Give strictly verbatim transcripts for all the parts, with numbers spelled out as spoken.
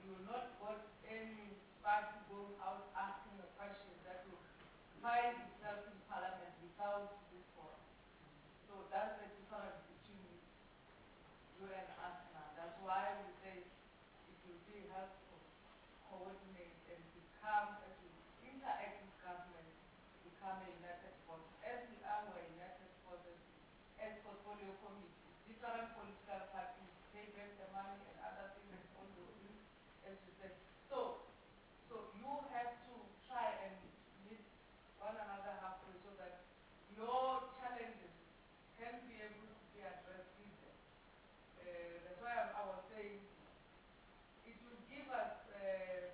will not want any party going out asking a question that will find itself in Parliament without this forum. So that's the difference between you and us now. That's why we say it will be helpful to coordinate and become, as we interact with government, become a united force. As we are a united forces, as portfolio committees, different political parties pay back the money and other things and all those things, as you said. So, so you have to try and meet one another halfway so that your challenges can be able to be addressed easily. Uh, that's why I, I was saying it will give us uh,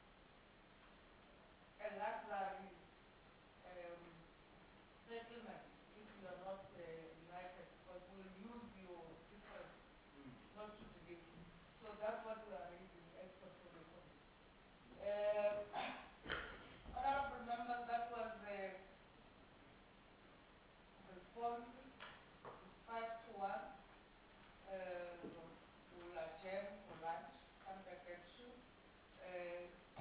a luxury um, settlement if we are not uh, united, because we'll use your difference not to delay. So that's what we are raising as portfolio committee. Uh, honorable members, that was the response. It's five to one. Uh, we'll adjourn for lunch. Come back at two. Uh,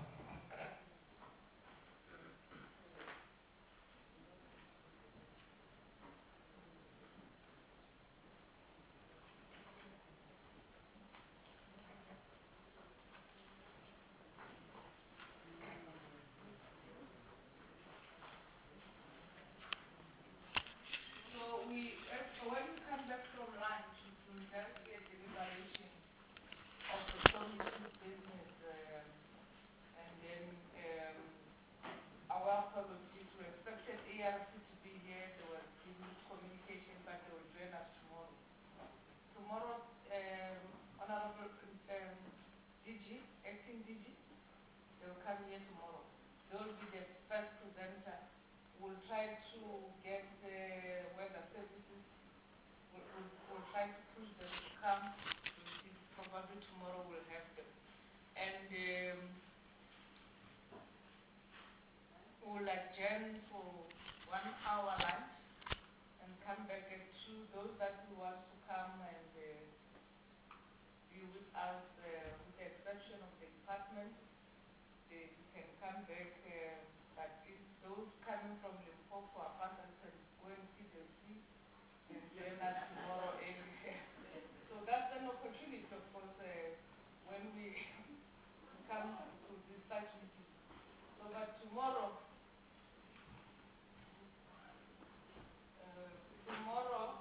So we, uh, when we come back from lunch, it will just be a deliberation of the committee's business, um, and then um, our problem is we expected A R C to be here. There was business communication, but they will join us tomorrow. Tomorrow, um, Honorable um, D G, acting D G, they will come here tomorrow. They will be the first presenter. We'll try to get the weather services. We'll, we'll, we'll try to push them to come. We'll see, probably tomorrow we'll have them. And um, we'll adjourn for one hour lunch and come back at two. Those that will want to come and uh, be with us, uh, with the exception of the department, they can come back. Uh, but if those coming from Limpopo are partners can go and see the sea and join us tomorrow early. So that's an opportunity, of course, uh, when we come to this such meetings. So, but tomorrow, uh, tomorrow,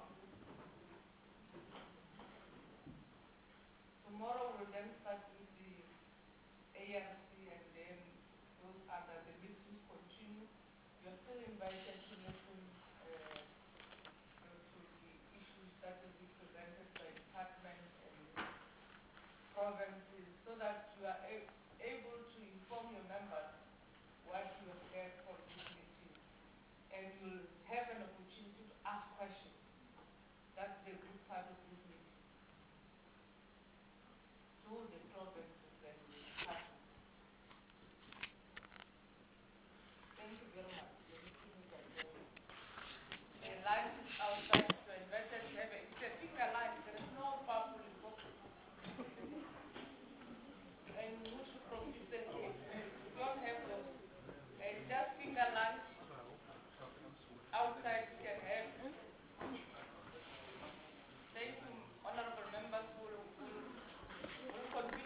tomorrow we'll then start with the A R C, and then those other, the meetings continue. You're still invited to listen uh, to the issues that will be presented by departments and provinces, so that you are a able to inform your members what you have heard from this meeting. And you'll have an opportunity to ask questions. That's the good part of this meeting. To the provinces and the departments. Thank you very much. The meeting is adjourned. And lunch is outside. You're invited to have a, it's a finger lunch. There is no purple in book. And mushu from Eastern Cape. We don't have those. It's just finger lunch. Outside you can have. Thank you, honorable members. We'll, we'll, we'll continue.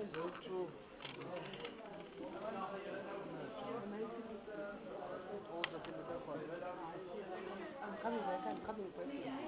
Very true. I'm coming back, I'm coming back.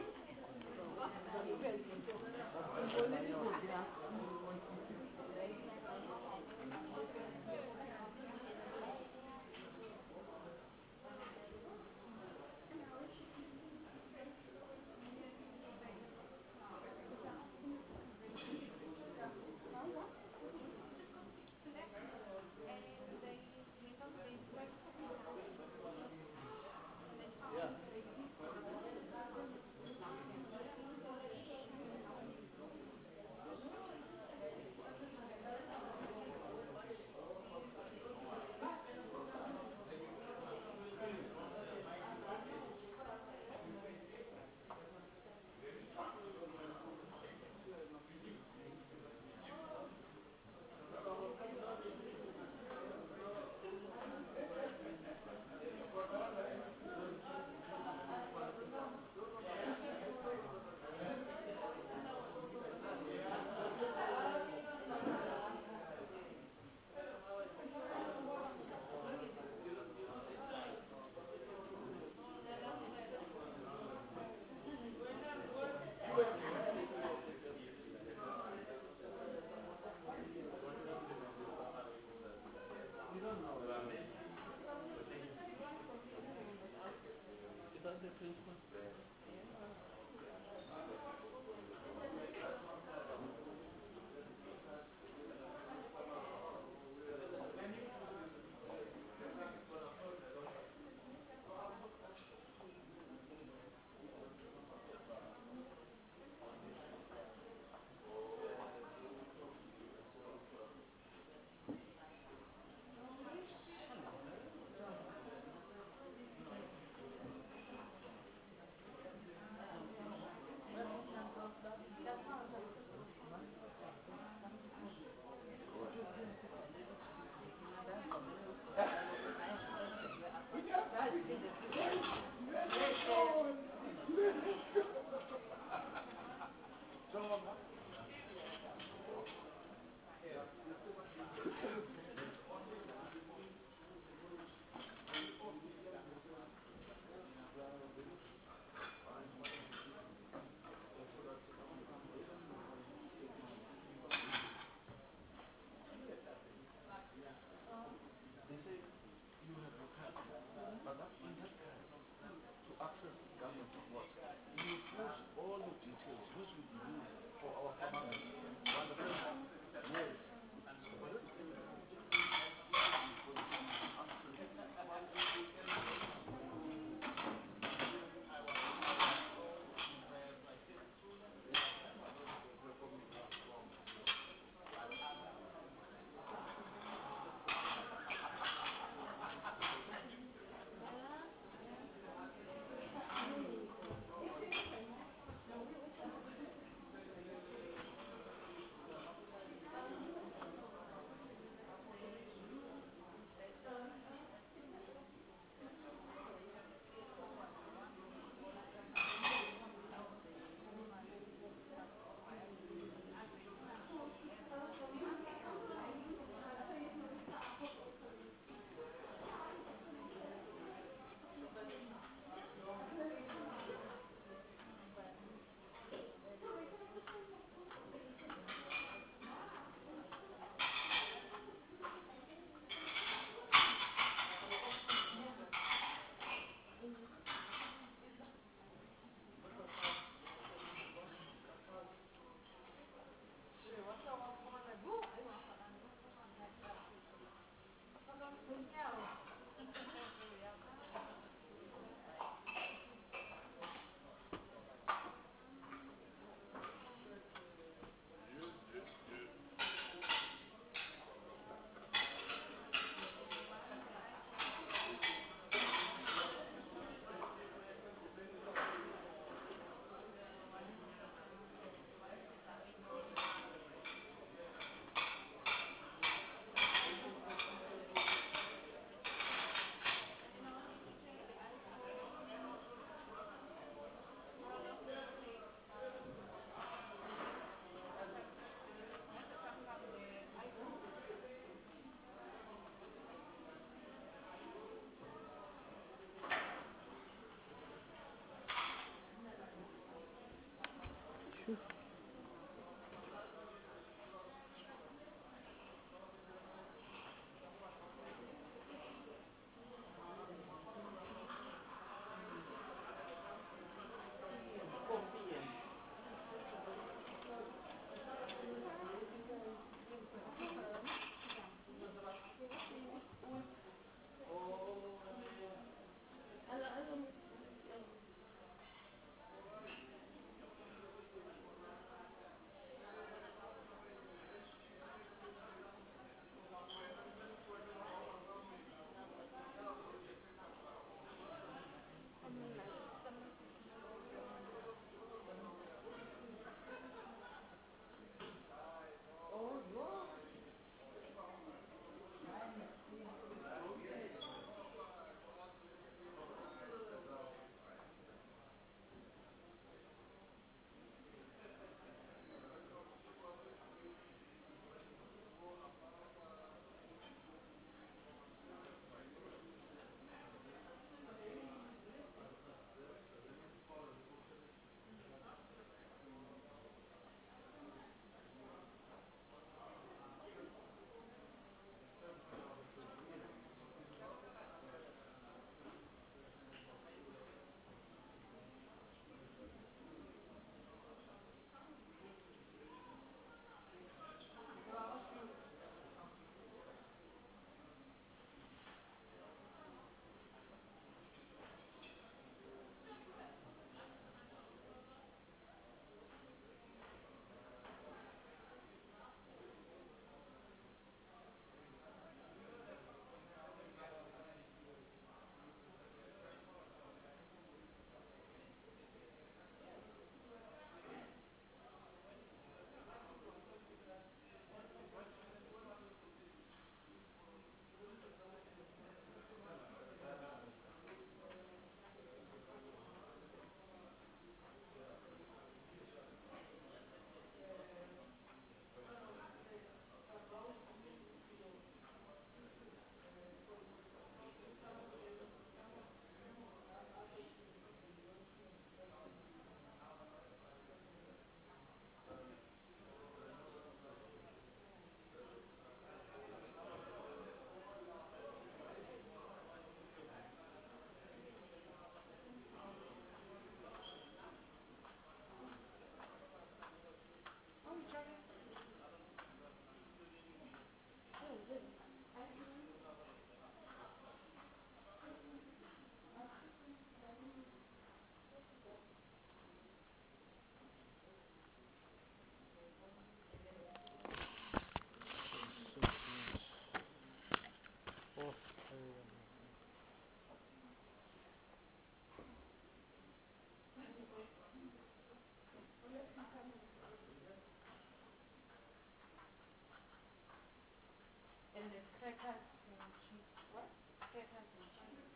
And the crackers and cheese. What? Crackers and cheese.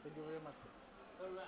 Thank you very much. All right.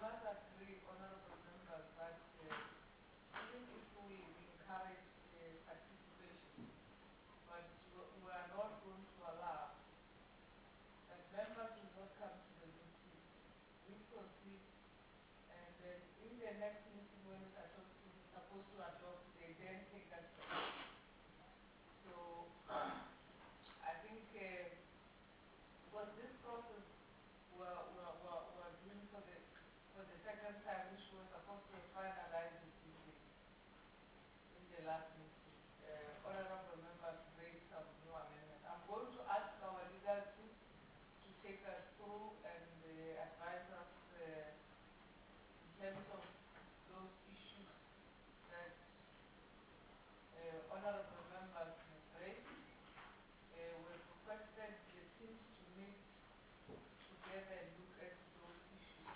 must agree, honorable members, that uh, even if we encourage uh, participation, but we- we are not going to allow that members will not come to the meeting, we proceed, and then in the next meeting when we're supposed to, supposed to adopt, they then take us back. So I think uh, because this process we're, we're, we're, we're doing for the for the second time, which was supposed to have finalized it in the in the last meeting. Uh, honorable members raised some new amendments. I'm going to ask our legal team to take us through and uh, advise us uh, in terms of those issues that uh, honorable members have raised. Uh, we've requested the teams to meet together and look at those issues.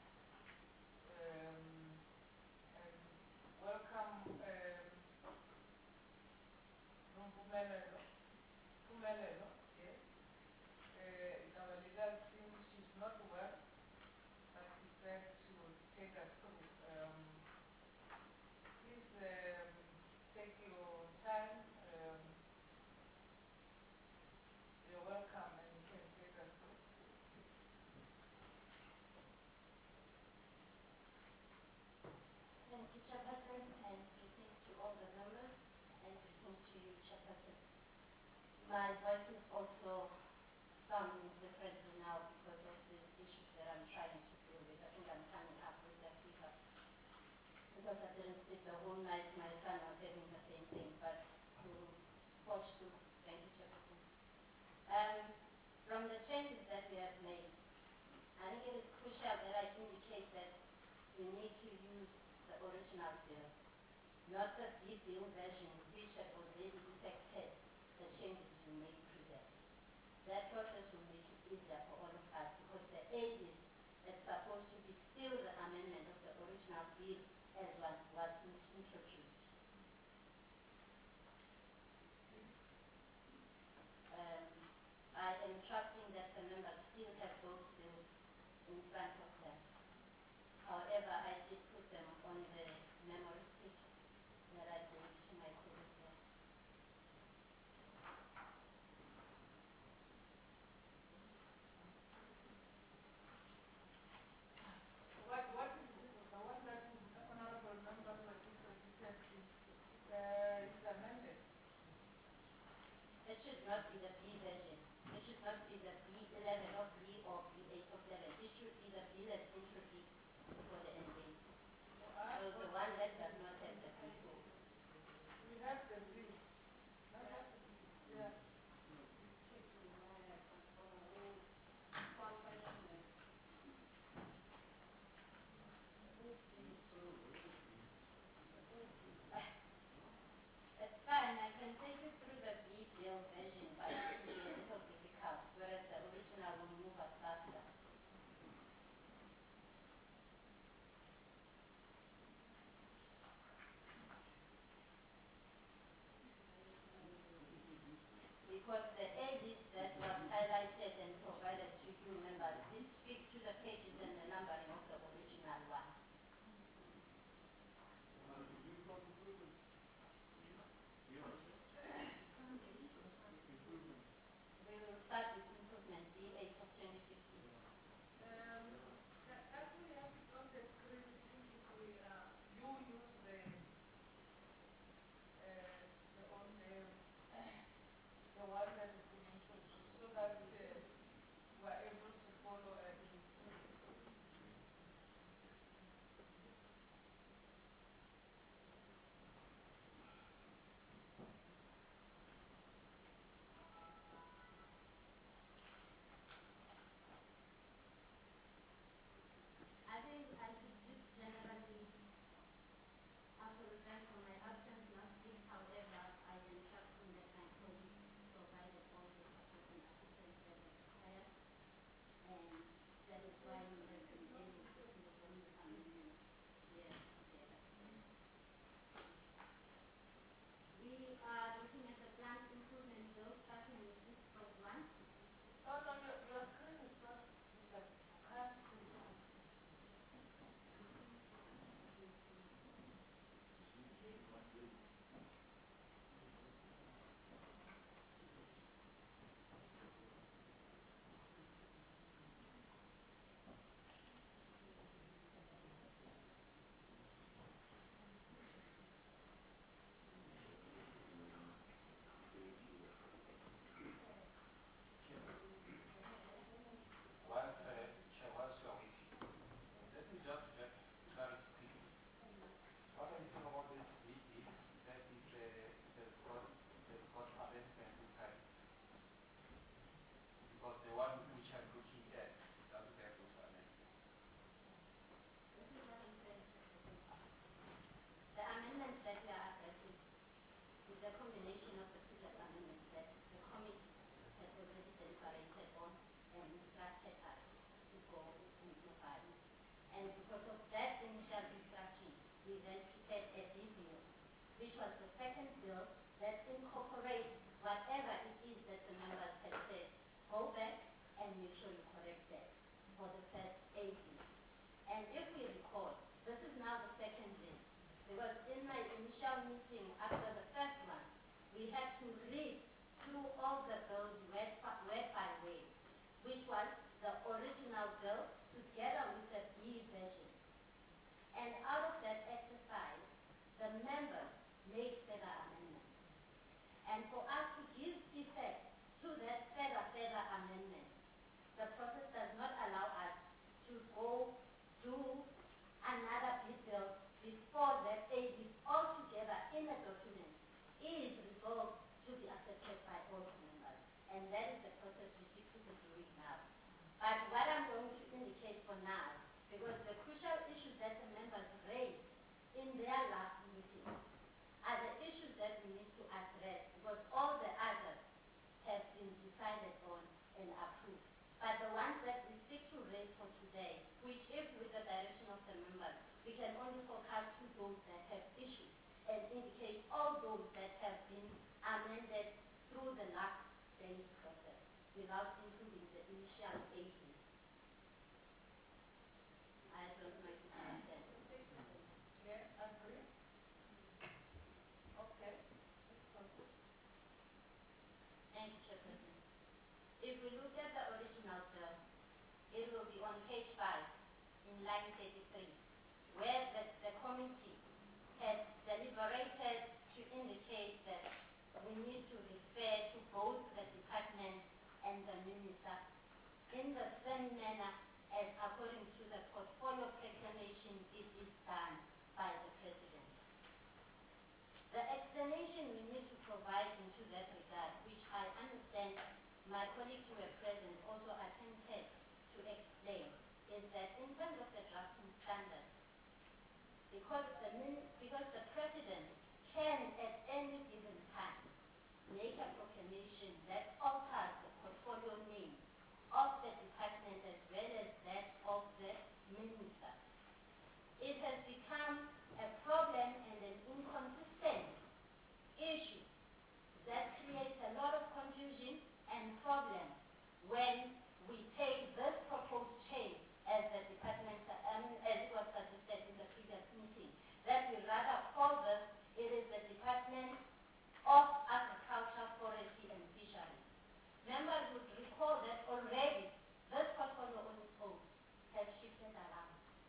Um, and welcome um, Nompumelelo. Pumelelo, yes. Uh, is our legal team. She's not well, but she said she would take us through. Um, please um, take your time. Um, you're welcome and you can take us through. Thank you, Chairperson, and greetings to all the members, and greetings to you, Chairperson. My voice is also sounding differently now because of the issues that I'm trying to deal with. I think I'm coming up with a fever. Because I didn't sleep the whole night, my son was having the same thing, but we'll watch through. Thank you, Chairperson. Um, from the changes that we have made, I think it is crucial that I indicate that we need to use the original bill, not the B-bill version, which had already effected the changes we made previously. That process will make it easier for all of us because the A list is supposed to be still the amendment of the original bill as was, was introduced. Um, I am trusting that the members still have those bills in front of them. However, I did put them on the memory stick that I gave to my colleague there. What, what is this? The one that honorable members were introduced is, uh, is amended. It should not be the B version. It should not be the B eleven of B or B eight of eleven. It should be the bill as introduced for the N A. So the one that does not have the B. We have the bill. Yeah. It's fine. I can take you through the B bill version, but it will be a little difficult, whereas the original will move us faster. Because the A list that was highlighted and provided to you members did speak to the pages and the numbering of the original one. We will start with improvement B eight of twenty fifteen. Um, can, can we have it on the screen if, if we, uh, you use the, uh, the, on the, the one that has been one which I'm looking at doesn't have those amendments. This is what I'm saying, Chair Person. The amendments that we are addressing is a combination of the previous amendments that the committee has already deliberated on and instructed us to go and modify. And because of that initial instruction, we then prepared a D bill, which was the second bill that incorporates whatever it is that the members had said. Go back and make sure you correct that for the first A D. And if we recall, this is now the second bill, because in my initial meeting after the first one, we had to read through all the bills word, word by word, which was the original bill together with the B version. And out of that exercise, the members made further amendments. And for us to give effect to that further, further amendment, the process does not allow us to go do another big bill before that A D altogether in a document is resolved to be accepted by all the members. And that is the process we seek to be doing now. But what I'm going to indicate for now, because the crucial issues that the members raised in their last meeting are the issues that we need to address, because all the others have been decided on and approved. But the ones that we seek to raise for today, which if with the direction of the members, we can only focus to those that have issues and indicate all those that have been amended through the last day's process without including the initial A D. I don't know if you understand. Yeah, agree. Okay, let's proceed. Thank you, Chairperson. If we look at the original bill, it will be on page five in line thirty-three, where the, the committee had deliberated to indicate that we need to refer to both the department and the minister in the same manner as according to the portfolio proclamation it is done by the president. The explanation we need to provide into that regard, which I understand my colleagues who were present also attempted to explain, is that in terms of the drafting standards, because the, because the president can at any given time make a proclamation that alters the portfolio name of the department as well as that of the minister. It has become a problem and an inconsistent issue that creates a lot of confusion and problem when we take this proposed change as the department, um, as it was suggested in the previous meeting, that we rather call this, it is the Department of Agriculture, Forestry and Fisheries. Members would recall that already this portfolio on its own has shifted around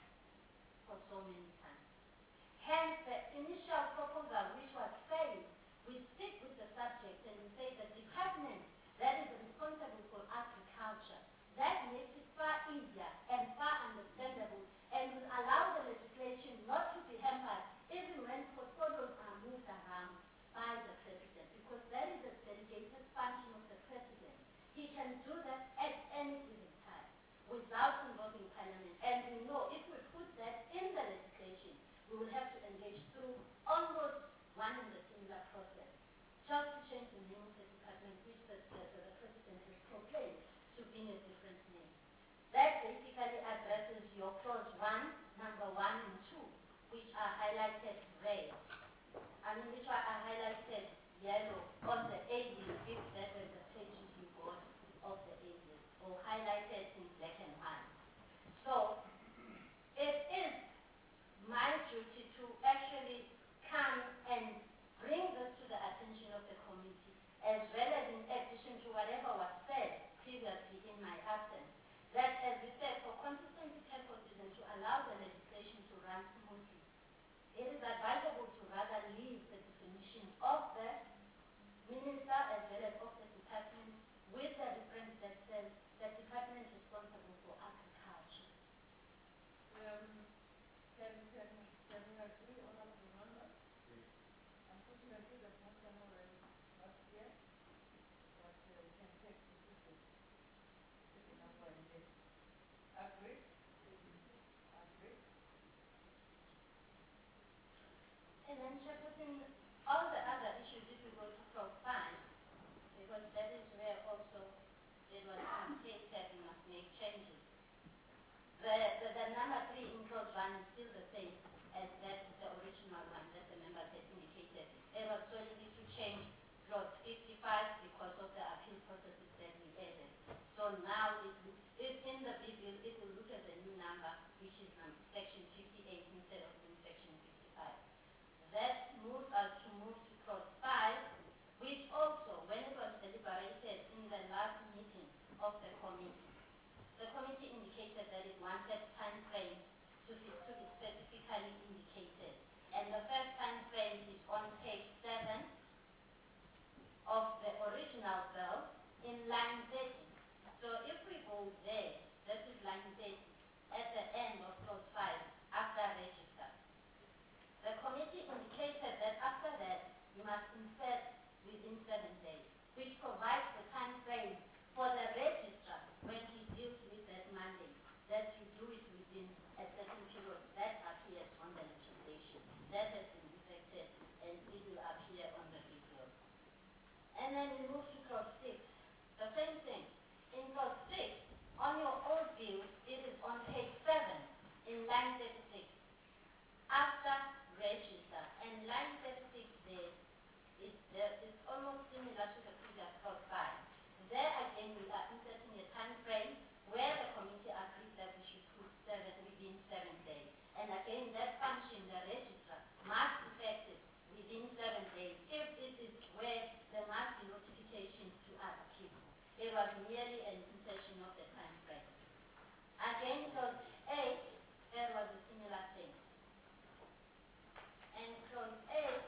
for so many times. Hence, the initial proposal which was failed, we stick with the subject and we say the department that is responsible for agriculture. That makes it far easier and far understandable and will allow the legislation not to be hampered even when portfolios are moved around by the president, because that is a delegated function of the president. He can do that at any given time without involving parliament. And we know if we put that in the legislation, we will have to engage through almost one and the similar process just to change the name of the department, which the, the, the president has proclaimed to be a different name. That basically addresses your clause one, number one and two, which are highlighted red. I mean, which are highlighted yellow on the A D, if that were the pages you got of the A D, or highlighted in black and white. So, it is my duty to actually come and bring this to the attention of the committee, as well as in addition to whatever was said previously in my absence, that as we said, for consistency purposes and to allow the legislation to run smoothly, it is advisable to rather leave the definition of the minister as well And then Chairperson, all the other issues, if we go to clause five, because that is where also it was indicated we must make changes. The, the, the number three in clause one is still the same as that the original one that the members had indicated. It was solely to change clause fifty-five because of the appeal processes that we added. So now it, it, in the big bill, it will look at the new number, which is um, section fifty-eight instead of in section fifty-five. That moves us to move to clause five, which also, when it was deliberated in the last meeting of the committee, the committee indicated that it wanted time frames to be, to be specifically indicated. And the first time frame is on page seven of the original bill in line thirty. So if we go there, that is line thirty, at the end of clause five, after register. The committee indicated that after that, you must insert within seven days, which provides the time frame for the registrar when he deals with that mandate, that you do it within a certain period that appears on the legislation. That has been effected and it will appear on the bill. And then we move to clause six. The same thing. In clause six, on your old bill, it is on page seven in line thirty-six. After register, and line thirty-six there, it's, there, it's almost similar to the previous clause five. There again, we are inserting a time frame where the committee agreed that we should put seven within seven days. And again, that function, the registrar, must effect it within seven days if it is where there must be notification to other people. It was merely an insertion of the time frame. Again, clause eight, there was a similar thing. And clause eight,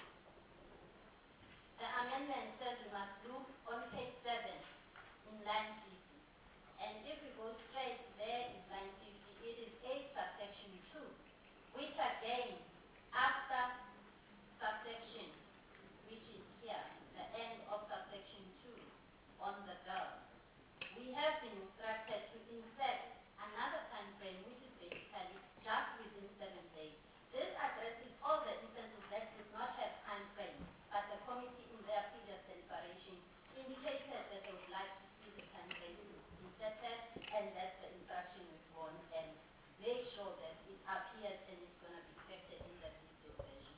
the amendment says we must look on page seven in line fifty. And if we go straight, there is line fifty. It is eight subsection two, which again, after subsection, which is here, the end of subsection two on the bill, we have been instructed to insert another time frame, which is basically just within seven days. This addresses all the instances that did not have time frame, but the committee in their previous deliberation indicated that they would like to see the time frame inserted, and that's the instruction we've gone and make sure that it appears and it's going to be effected in the video version.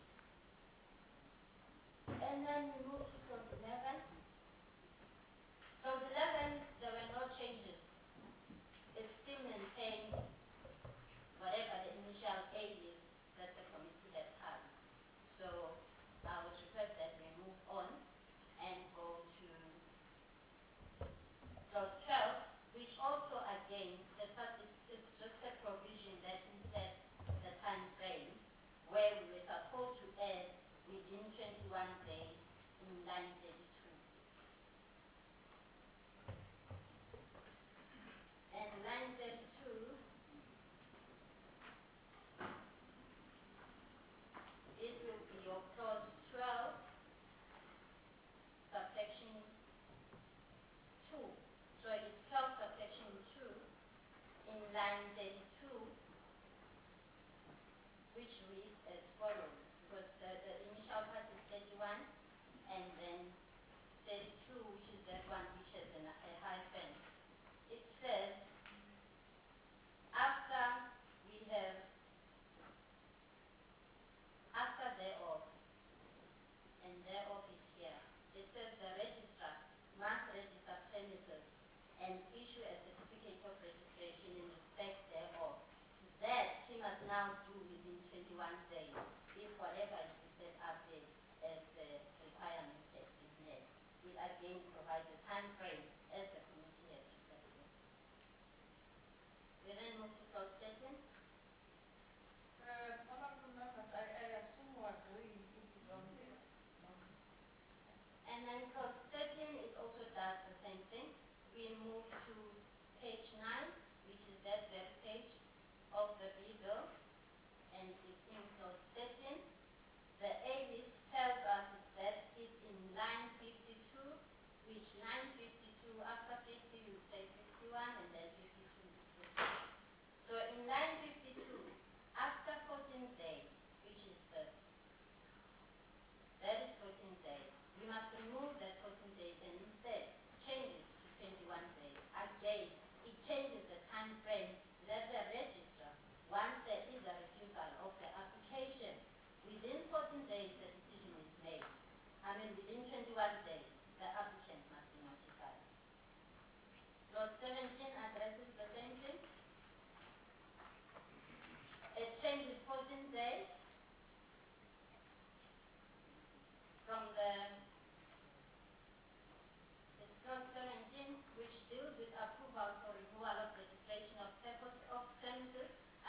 And then we move to clause eleven. Clause eleven, there were no changes. It still maintains whatever the initial aid is that the committee had passed. So I would request that we move on and go to clause twelve, which also again, it's, it's, it's just a provision that insets the time frame where we were supposed to add within twenty-one days in line thirty-two. And line thirty-two, it will be your clause twelve, subsection two. So it's twelve subsection two in line thirty-two, which reads as follows, because the, the initial part is thirty-one, and then thirty-two, which is that one which has an, a hyphen. It says, after we have, after thereof, and thereof is here, it says the registrar must register premises and issue a certificate of registration in respect thereof. That he must now do within twenty-one days, if whatever is set up there as the requirements has been met. It again provides a time frame as the committee has requested. We then move to clause thirteen. Uh, honorable members, I, I assume we're doing it is on this. And then clause thirteen, it also does the same thing. We move to page nine, which is that web page of the bill, and it's in clause thirteen. The A list tells us that it's in line fifty-two, which line fifty-two, after fifty you say fifty-one, and then fifty-two is fifty. So in line fifty-two, after fourteen days, which is the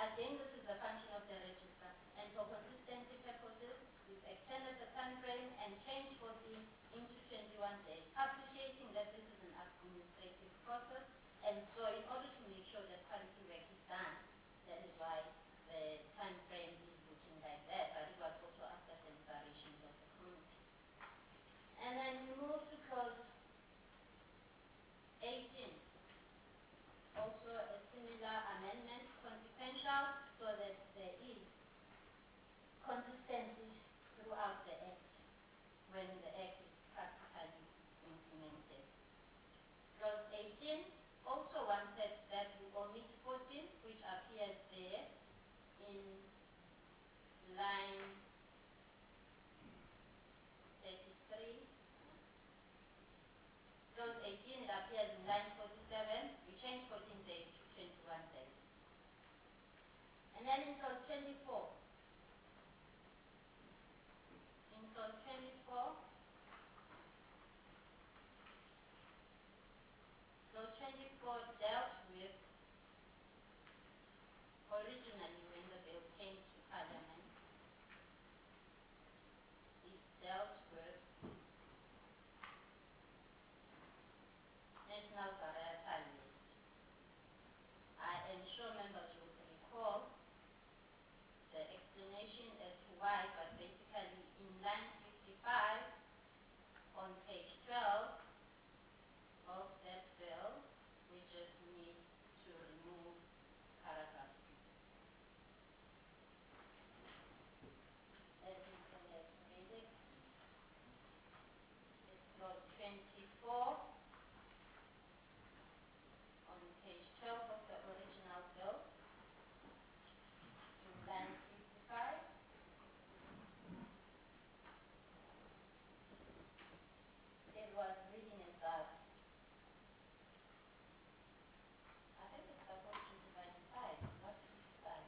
Again, this is the function of the register. And for consistency purposes, we've extended the time frame and changed fourteen into twenty-one days, appreciating that this is an administrative process. And so in order to make sure that quality work is done, that is why the time frame is looking like that, but it was also after deliberations of the committee. And then we move to clause eighteen. Also a similar amendment, consequential, so that there is consistency throughout the Act when the Act is practically implemented. Clause eighteen also wanted that we omit fourteen, which appears there in line thirty-three. Clause eighteen, it appears in line forty-seven. We change fourteen days to twenty-one days. And then in clause twenty-four, in clause twenty-four, clause twenty-four dealt with, originally when the bill came to Parliament, it dealt with national varietal list. I am sure members will recall the explanation as to why, but basically in line fifty-five on page twelve of that bill, we just need to remove paragraph two. As you can have read it, it's clause twenty-four on page twelve of the original bill, in line fifty-five. It was reading as thus. I think it's supposed to be ninety-five, not fifty-five.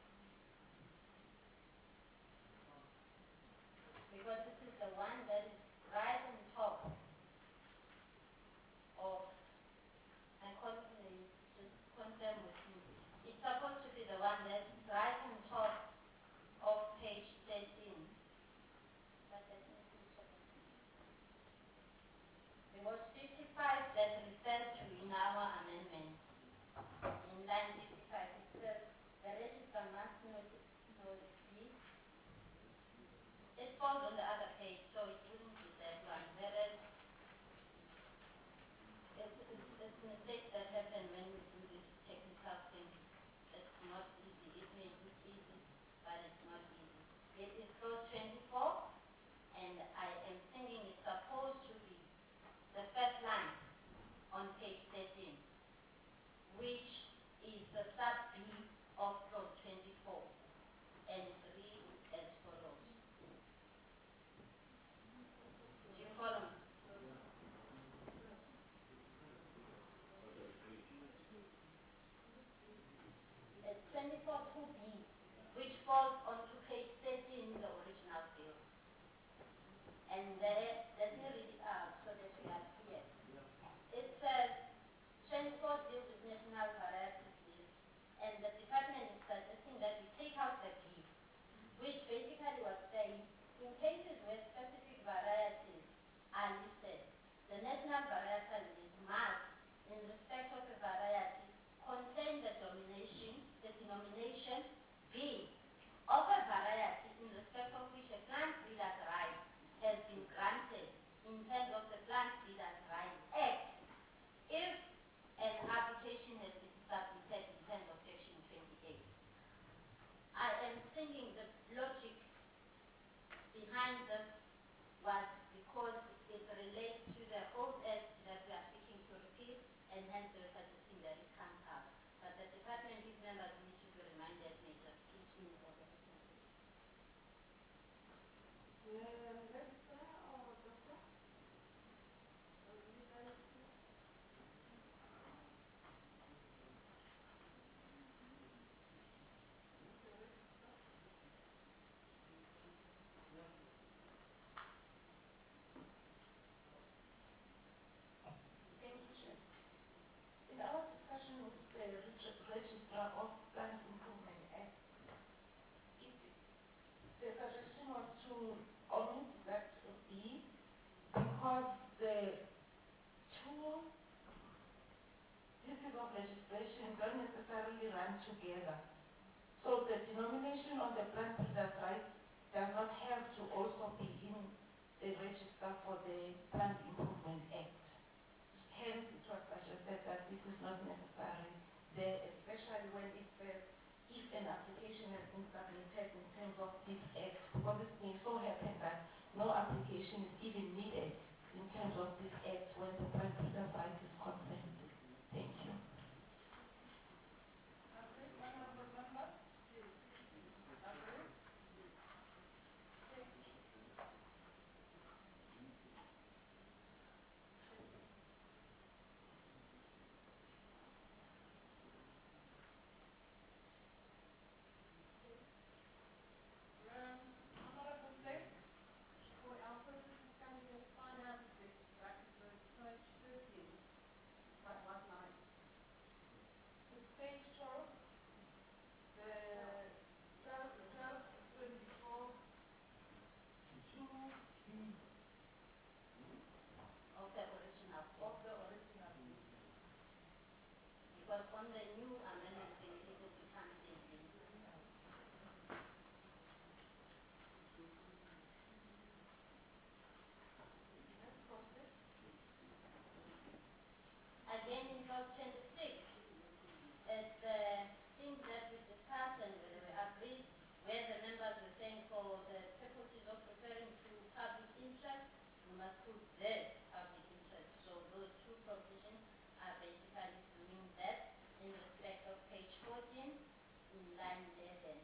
Because this is the one that is right on top of, and constantly just confirm with me. It's supposed to be the one that's right on top of page thirteen. But let me see, check it. There was fifty-five that referred to in our amendment. In line fifty-five, it says the register must not, not be. It falls on the other page, so it wouldn't be that one. Whereas it's, it's, it's mistakes that happen when we do these technical things. It's not easy. It may look easy, but it's not easy. It is clause twenty-four, and I am thinking it's supposed to be the first line on page thirteen, which is the sub B of clause twenty-four, and it reads as follows. Do you follow me? It's twenty-four two B, which falls onto page thirteen in the original bill. And there, let me read it out so that we are clear. It says, twenty-four deals with national varieties list, and the department is suggesting that we take out the B, which basically was saying, in cases where specific varieties are listed, the national varietal list must, in respect of a variety, contain the denomination, the denomination B of a variety in respect of which a plant breeder's right has been granted in terms of the Plant Breeders' Rights Act if an application has been submitted in terms of section twenty-eight. I am thinking the logic behind this was because it relates to the old act that we are seeking to repeal, and hence we are suggesting that it comes out. But the department, these members need to be reminded, may just pitch in for the references. Thank you, Chair. In our discussion with the Registrar of Plant Improvement to omit that B because the two pieces of legislation don't necessarily run together. So the denomination on the plant breeders' rights does not have to also be in the register for the Plant Improvement Act. Hence, it was suggested that this is not necessary there, especially when it says if an application has been submitted in terms of this act, because it may so happen that no application is even needed in terms of this act when the plant breeders' rights is concerned. Thank you. Okay, honorable member? Okay. Um, Honorable Blake? For our further discussion of finances, bracket verse page thirteen. But what line? It's page twelve, the twelve, twelve, twenty-four, two B Of the original of bill. the original bill. Because on the new amendment bill, it will become same bill. Let's proceed. Again, in clause twenty-six, it's the things that we discussed and we we agreed where the members were saying for the purposes of referring to public interest, we must put the public interest. So those two provisions are basically doing that in respect of page fourteen in line eleven.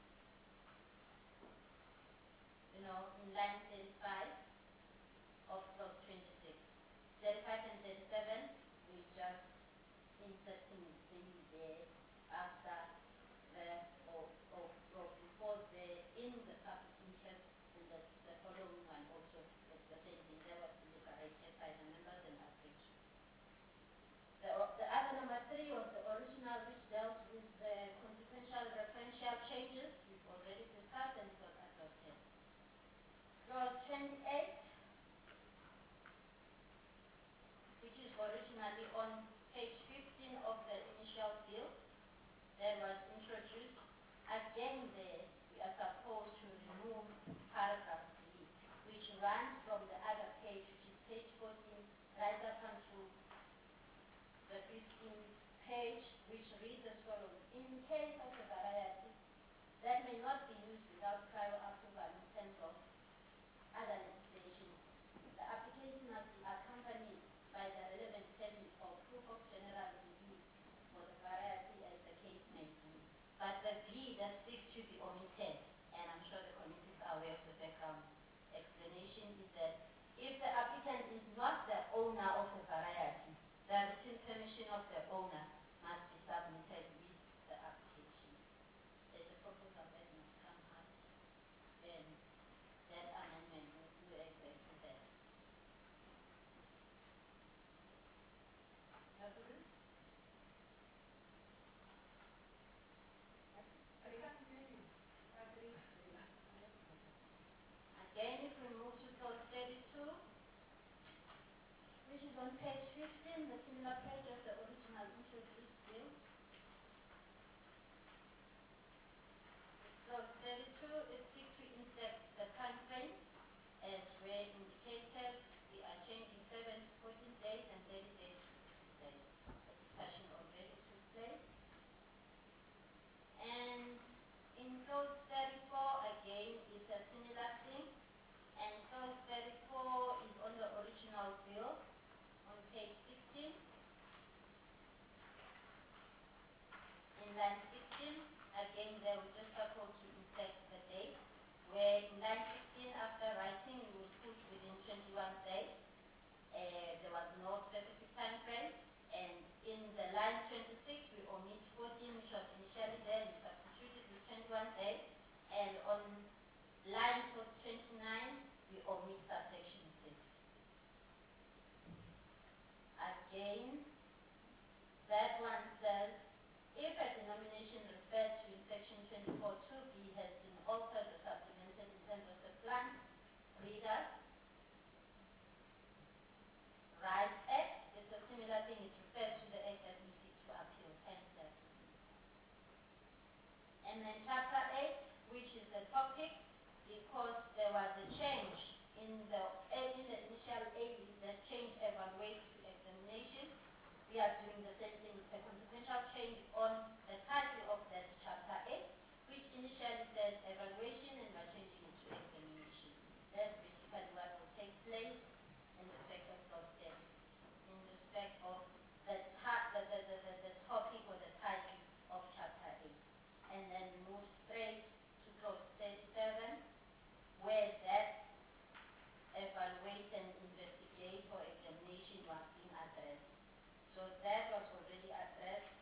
You know, in line thirty-five of clause twenty-six. thirty-five and thirty-seven, we just inserting thing there after the or, or, or before the in the public interest, and the, the following one also it's the same thing. That was deliberated by the members and agreed to. The, o- the other number three was the original, which dealt with the consequential referential changes we've already discussed and it was adopted. Clause twenty-eight, which is originally on page fifteen of the initial bill, that was introduced. Again there, we are supposed to remove paragraph B, which runs from the other page, which is page fourteen, right up until the fifteenth page, which reads as follows. In case of a variety that may not be used without prior approval in terms of other legislation, the application must be accompanied by the relevant permit or proof of general release for the variety as the case may be. But the B that seeks to be omitted, and I'm sure the committee is aware of the background explanation, is that if the applicant is not the owner of the variety, the written permission of the owner must be submitted with the application. There's a proposal that must come out, and that amendment will do exactly that. Agreed? I can't hear you. Agreed. Again, if we move to clause thirty-two, which is on page fifteen, the similar page of the original introduced bill. Clause thirty-two, it seeks to insert the time frame as where indicated. We are changing seven to fourteen days and thirty days to sixty days. The discussion already took place. And in clause thirty-four, again, it's a similar thing. And clause thirty-four is on the original bill on page sixteen. then chapter eight, which is the topic, because there was a change in the, in the initial A list that changed evaluate to examination. We are doing the same thing, a consequential change on the title of that chapter eight, which initially said evaluation, and we're changing it to examination. That's basically what will take place in respect of clause ten, in respect of the, the, the, the, the, the topic or the title of chapter eight. And then move straight to clause thirty-seven, where that evaluate and investigate or examination was being addressed. So that was already addressed.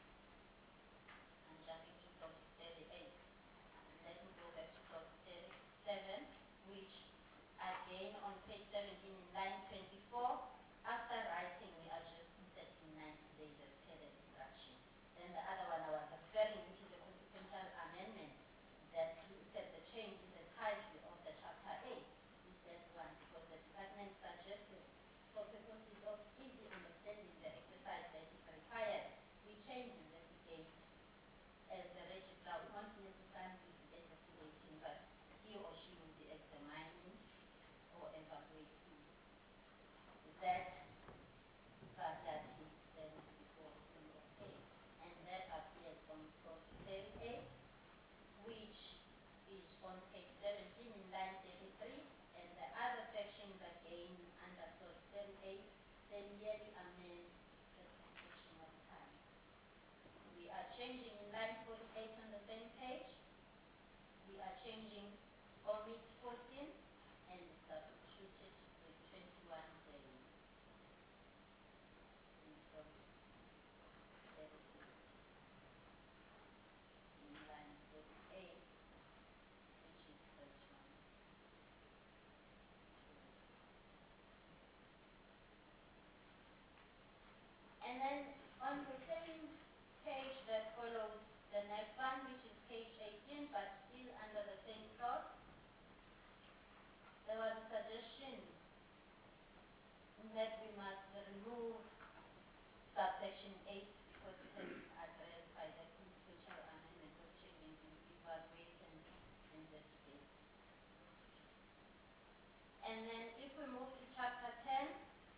I'm jumping to clause thirty-eight. Let me go back to clause thirty-seven, which again on page seventeen in line twenty-four, after writing we are just inserting ninety days as per the instruction. Then the other one I was referring, which is a consequential amendment that looked at the change in the title of the chapter eight, is that one, because the department suggested for purposes of easy understanding the exercise that is required, we change investigate as the registrar will not necessarily be investigating, but he or she will be examining or evaluating. That variety then before number eight. And that appears on clause thirty-eight, which is on page seventeen in line thirty-three, and the other sections again under clause thirty-eight, they merely amend classification of time. We are changing in line forty-eight on the same page. We are changing omit fourteen and substitute it with twenty-one days in clause thirty-eight. In line forty-eight, which is this one. And then on the same page that follows the next one, which is page eighteen, but still under the same clause, there was a suggestion that we must remove subsection eight because it has been addressed by the consequential amendment of changing to evaluate and investigate. And then if we move to chapter ten,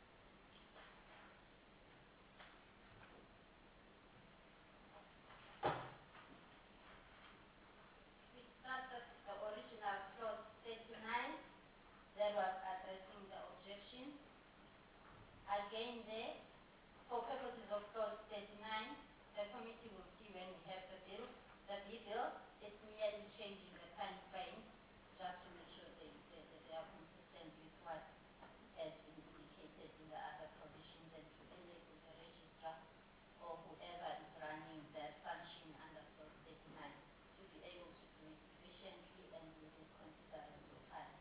we start at the original clause thirty-nine that was addressing the objection. Again there, for purposes of clause thirty-nine, the committee will see when we have the bill. The bill, it's merely changing the time frame just to make sure they, they, they are consistent with what has been indicated in the other provisions and to enable the registrar or whoever is running that function under clause thirty-nine to be able to do it efficiently and within considerable time.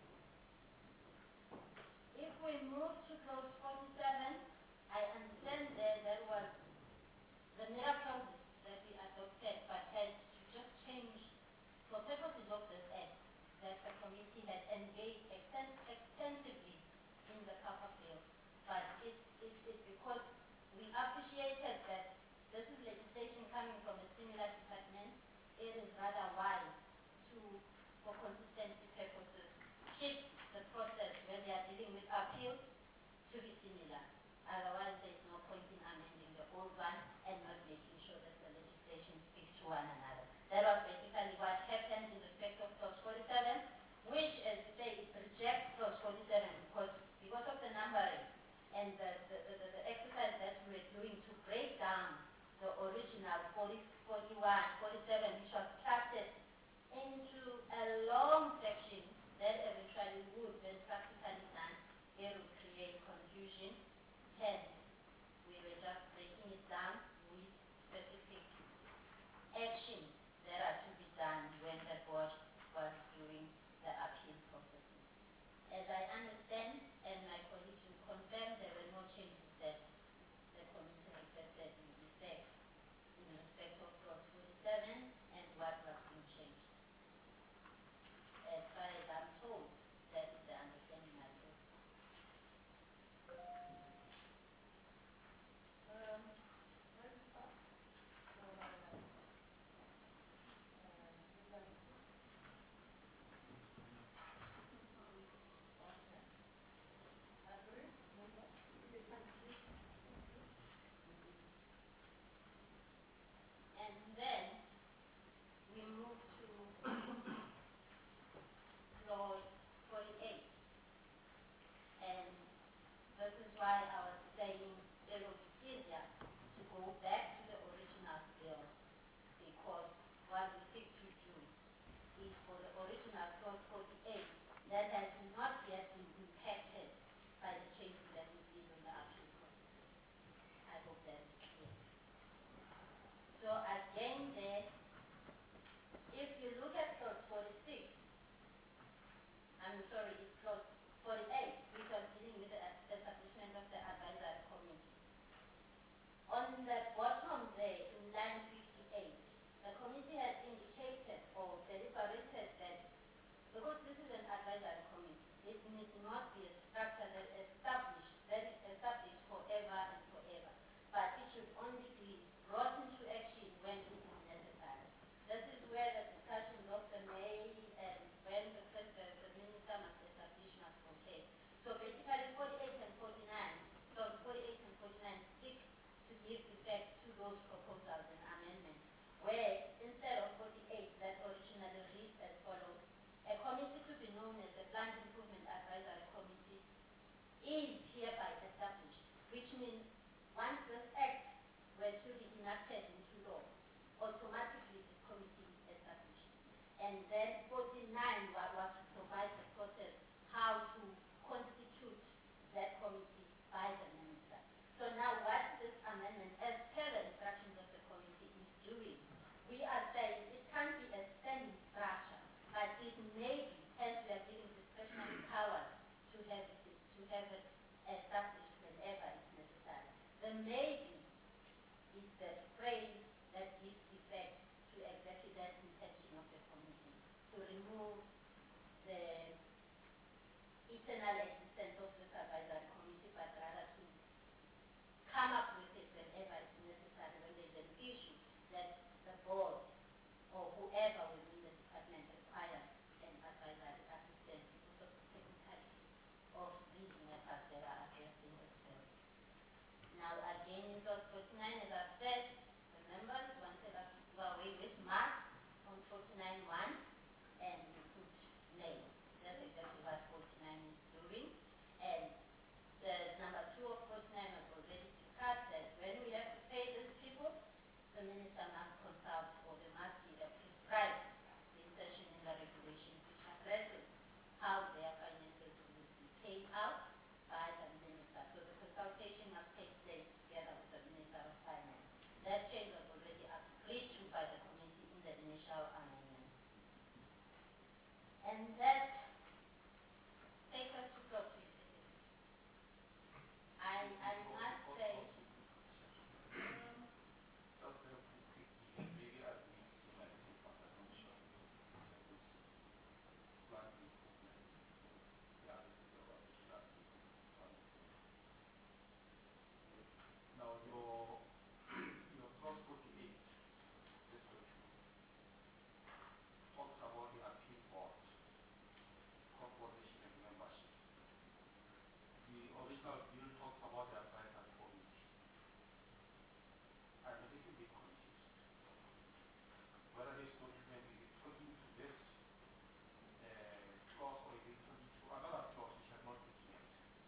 If we move to clause forty-seven, I understand that there was the mirror clauses that we adopted but had to just change for purposes of this act that the committee had engaged extens extensively in the CAPA bill. But it's, it's, it's because we appreciated that this is legislation coming from a similar department. It is rather wise to, for consistency purposes, keep the process when they are dealing with appeals to be similar. Otherwise, there's no point in amending the old one and not making sure that the legislation speaks to one another. That was basically what happened in respect of clause forty-seven, which, as we say, it rejects clause forty-seven because, because of the numbering and the, the, the, the exercise that we were doing to break down the original forty, forty-one, forty-seven, which was clustered into a long section that eventually would, when practically done, it would create confusion. Hence, we were just breaking it down with specific actions that are So again there, if you look at clause forty-six, I'm sorry, it's clause forty-eight, which was dealing with the establishment of the advisory committee. On the bottom there, in line fifty-eight, the committee has indicated or deliberated that because this is an advisory committee, it need not be a structure that is established, that is established forever and forever, but it should only be brought into action when it is necessary. This is where the discussions of the May and when the president, the minister must establish must okay. So basically forty-eight and forty-nine, clause forty-eight and forty-nine stick to give effect to those proposals and amendments, where instead of forty-eight that originally reads as follows: a committee to be known as the Plant Improvement Advisory Committee is hereby established, which means once this act were to be enacted into law, automatically this committee is established. And then forty-nine wa- was to provide the process how to constitute that committee by the minister. So now what this amendment, as per the instructions of the committee, is doing, we are saying it can't be a standing structure, but it may be, hence we are giving discretionary powers to have it, to have it established whenever it's necessary. The maybe is the phrase that gives effect to exactly that intention of the committee, to remove the eternal existence of this advisory committee, but rather to come up with it whenever it's necessary, when there's an issue that the board or whoever within the department requires an advisory assistance because of the technicality of these matters that are addressed in this bill. Now again, in clause forty-nine, as I've said, the members wanted us to do away with must on forty-nine one and we put may. That's exactly what forty-nine is doing. And the number two of forty-nine was already discussed, that when we have to pay these people, the minister must consult or there must be a prescribed insertion in the regulations which addresses how their finances will be paid out by the minister. So the consultation must take place together with the Minister of Finance. That change was already agreed to by the committee in the initial amendment. And that takes us to clause fifty-six. I, I must say, um, Just very quickly, maybe I need to make some contribution to this plant improvement. Yeah, this is the original plant improvement. Now your your clause forty-eight, this document, talks about the appeal board, composition and membership. The original bill talks about the advisory committee. I'm a little bit confused whether this document is it talking to this uh, clause or is it talking to another clause which has not written yet.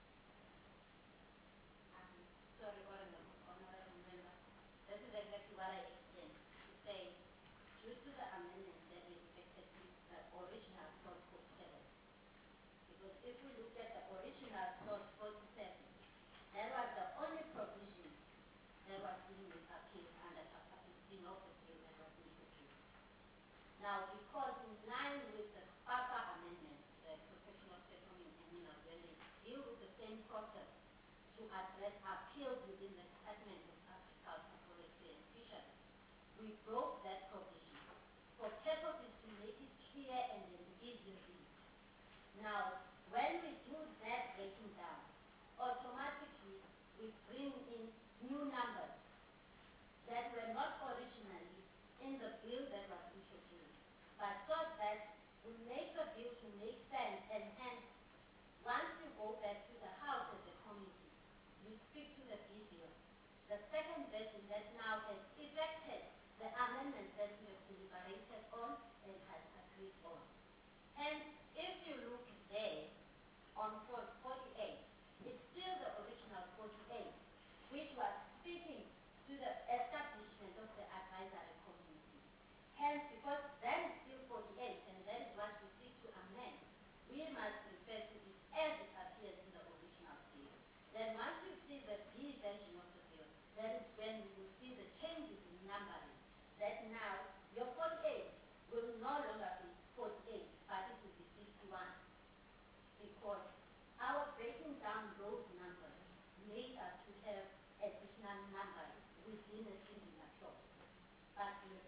I'm sorry, Honorable Honorable Member. This is exactly what I explained. It says, due to the amendments that we effected with the original clause forty-seven, because if we look at the original clause forty-seven, that was the only provision that was dealing with appeals under chapter fifteen of the bill that was introduced. Now, because in line with the Papa amendment, the professional settlement criminal, when they deal with the same process to address appeals within the Department of Agriculture, Forestry and Fisheries, we broke that provision for purposes to make it clear and an easy read. Now, when we do that breaking down, automatically we bring in new numbers that were not originally in the bill that was introduced, but so that we make the bill to make sense, and hence, once you go back to the House as a committee, you speak to the B bill, the second version that now has effected the amendments that we have deliberated on and has agreed on. Hence, if you look there on clause forty-eight, it's still the original forty-eight, which was speaking to the establishment of the advisory committee. Hence, because that is still forty-eight, and that is what we seek to amend, we must refer to it as it appears in the original bill. Then once you see the B version of the bill, that is when we will see the changes in numbering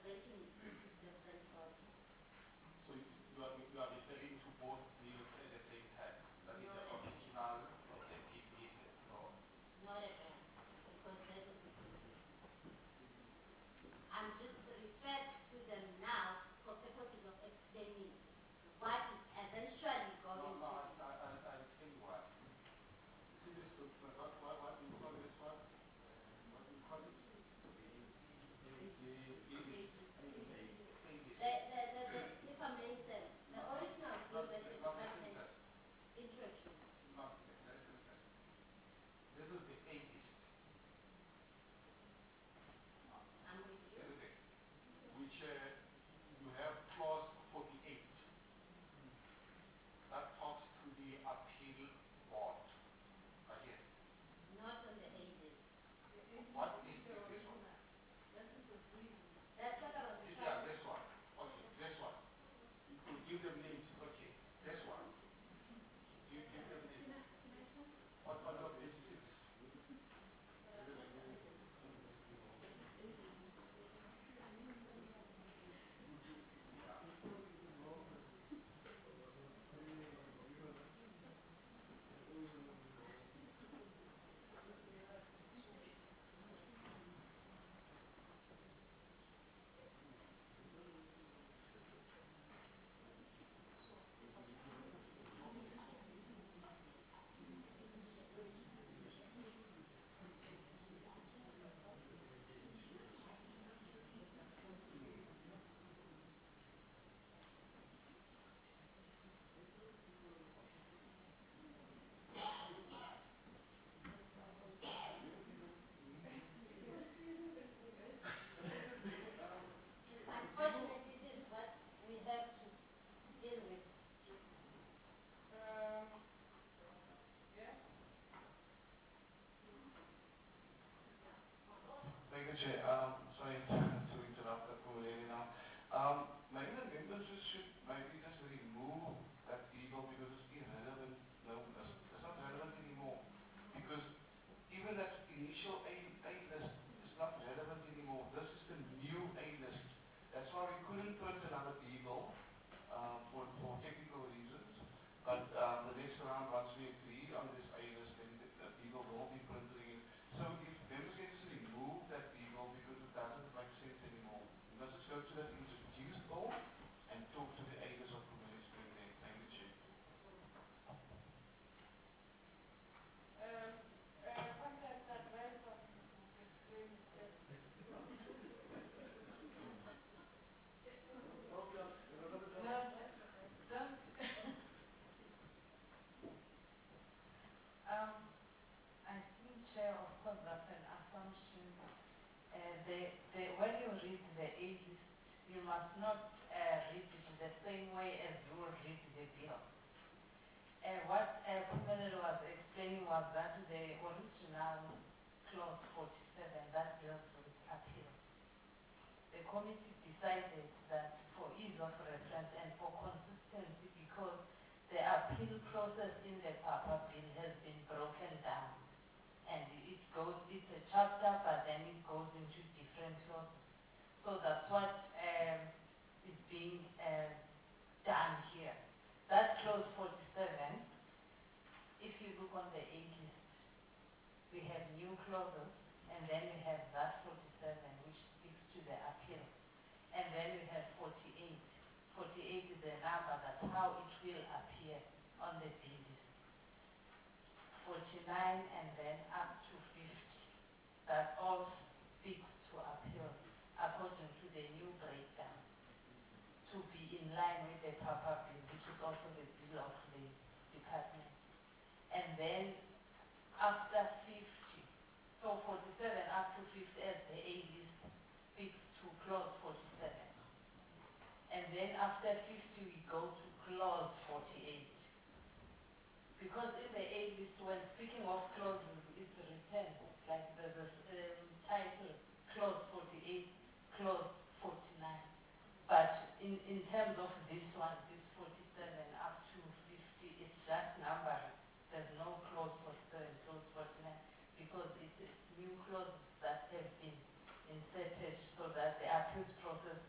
ranking is different clauses. So you you are, you are referring to both bills at the same time. That is the original of the P P law. Not again, because that will be confusing. I'm just referred to them now for purposes of explaining what is eventually No, going no, I, to I, I, I'll tell you why. You see this document, what, what, what do you call this one? Uh, what do you call it? The A list. A list. The, the, the, the, if I may say, the original bill that the Not, not listen department first. introduced, Not listen first. This is the A list. I'm with you. Isn't it? Which uh, you have clause forty-eight. That talks to the appeal board. Right here. Not on the A list. What list is this one? This is the freeze. That's what I was This, trying yeah, to this one. Okay, this one. You could give them names. Okay, this one. You give them names. What on your page six? Unfortunately, this is what we have to deal with. Um, yeah. Thank you, Chair. Um, sorry to interrupt the lady now. Um, maybe the members just should maybe just remove that legal because it's irrelevant. No, it's, it's not relevant anymore. Because even that initial A, A list is not relevant anymore. This is the new A list. That's why we couldn't put another legal uh, for, for technical reasons. But um, the next round, once we agree on this A list, then the, the legal will be printed in. So if members can just remove that legal because it doesn't make sense anymore. Let's just go to that introduced law and talk to the A list of community spring then. Thank you, Chair. Um, uh, contact advisor will explain it best. No, don't. um, I think, Chair, of course, that's an assumption. Uh, the, the, when you read the A list, you must not uh, read it the same way as you will read the bill. Uh, what uh, Pumelo was explaining was that the original clause forty-seven that deals with appeals. The committee decided that for ease of reference and for consistency, because the appeal process in the Papa bill has been broken down, and it goes, it's a chapter, but then it goes into different clauses. So that's what um, is being uh, done here. That clause forty-seven, if you look on the A list, we have new clauses, and then we have that forty-seven, which speaks to the appeal. And then we have forty-eight. forty-eight is a number, that's how it will appear on the B list. forty-nine and then up to fifty. That all speaks to appeal according to the new breakdown, to be in line with the Papa bill, which is also the bill of the department. And then after fifty, so forty-seven up to fifty as the A list speaks to clause forty-seven. And then after fifty we go to clause forty-eight. Because in the A list, when speaking of clauses, it's written like there's a um, title, clause forty-eight, clause forty-nine. But in, in terms of this one, this forty-seven up to fifty, it's just numbering. There's no clause forty-seven, clause forty-nine, because it's, it's new clauses that have been inserted so that the appeals process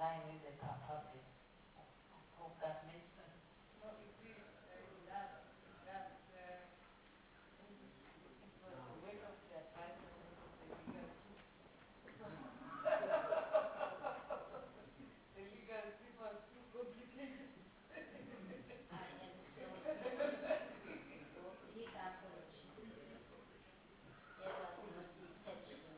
line with the car public or government firm. No, you see, uh, it does, it does, uh, it, it was the work of the advisor, work of the legal team. The legal team was too complicated. I am so oh, big apologies. That was not intentional.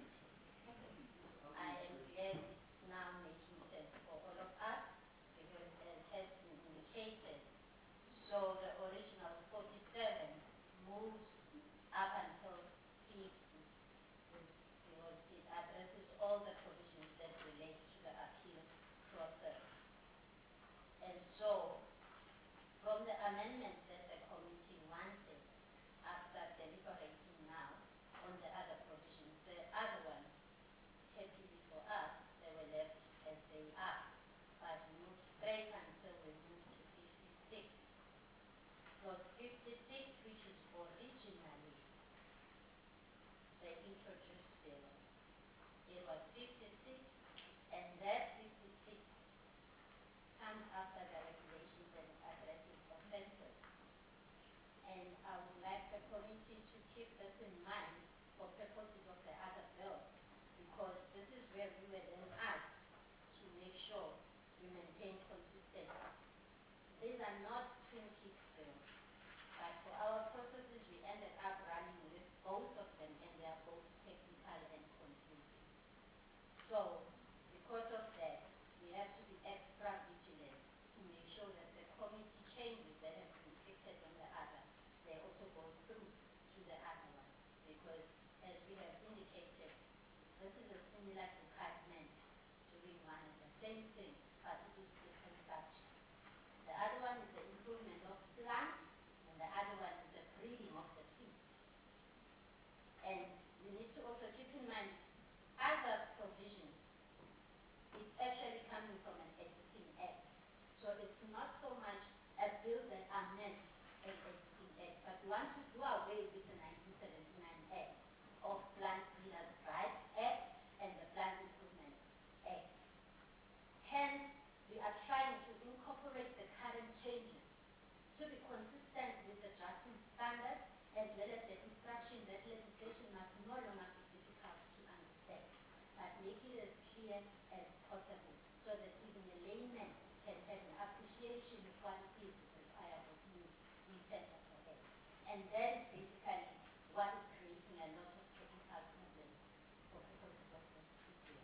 I am glad it's now making sense for all of us because as has been indicated, so the original forty-seven moves up until fifty because it addresses all the provisions that relate to the appeal process. And so, from the amendments that the committee wanted, after deliberating now on the other provisions, the other ones, happily for us, they were left as they are. But we moved straight until we moved to fifty-six. It was fifty-six which is originally the introduced bill. It was fifty-six, and that fifty-six comes after the regulations and addresses offences. And I would like the committee to keep this in mind for purposes of the other bill, because this is where we were then asked to make sure we maintain consistency. These are not twin peaks bills, but for our purposes we ended up running with both of them, and they are both technical and confusing. So, because of that, we have to be extra vigilant to make sure that the committee changes that have been depicted on the other, they also go through to the other one. Because, as we have indicated, this is a similar department doing one and the same thing, but it is different subjects. The other one is the improvement of plants, and the other one is the breeding of the seeds. And we need to also keep in mind other provisions. It's actually coming from an existing act. So it's not so much a bill that amends an existing act, but we want to do away with the nineteen seventy-nine Act of Plant Breeders' Rights Act and the Plant Improvement Act. Hence, we are trying to incorporate the current changes to be consistent with the drafting standards, as well as the instruction that legislation must no longer be difficult to understand, but make it as clear as possible so that even a layman can have an appreciation of what it is that required of new intent of the act. And that is basically what is creating a lot of technical problems for purposes of this issue.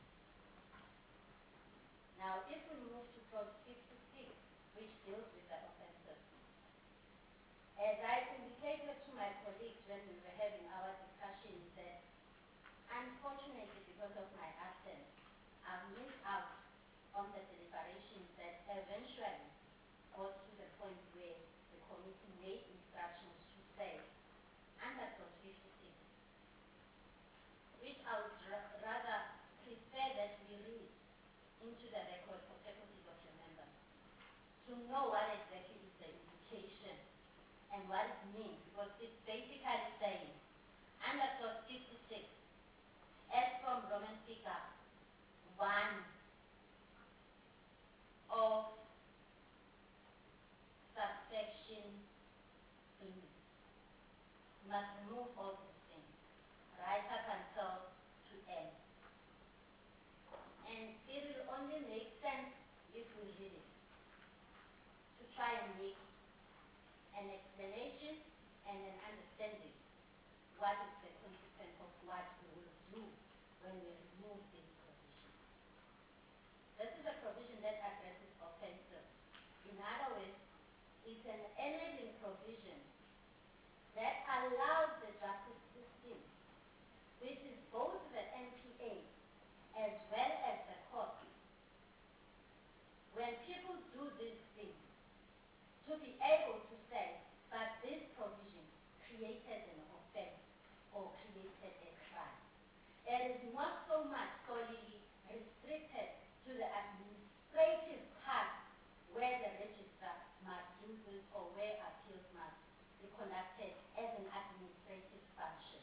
Now, if we move to clause fifty-six, which deals with the offences, as I indicated to my colleagues when we were having our discussions, that unfortunately because of my absence, I've missed out on the deliberations that eventually got to the point where the committee made instructions to say, under clause fifty-six, which I would ra rather prefer that we read into the record for purposes of remembrance, to know what exactly is the implication and what it means, because it's basically saying, under clause fifty-six, as from Roman figure one of subsection three, must remove all these things, right up until to N. And it will only make sense if we read it, to try and make an explanation and an understanding what is the consequence of what we will do when we remove this provision. This is a provision that addresses offences. In other words, it's an enabling provision that allows the justice system, which is both the N P A as well as the court, when people do these things, to be able to say that this provision created an offense or created a crime. It is not so much solely restricted to the administrative part where the registrar must do this or where appeals must be conducted as an administrative function.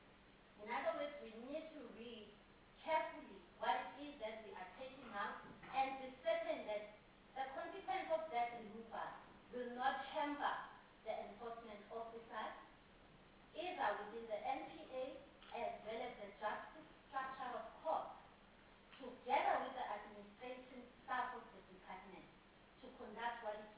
In other words, we need to read carefully what it is that we are taking out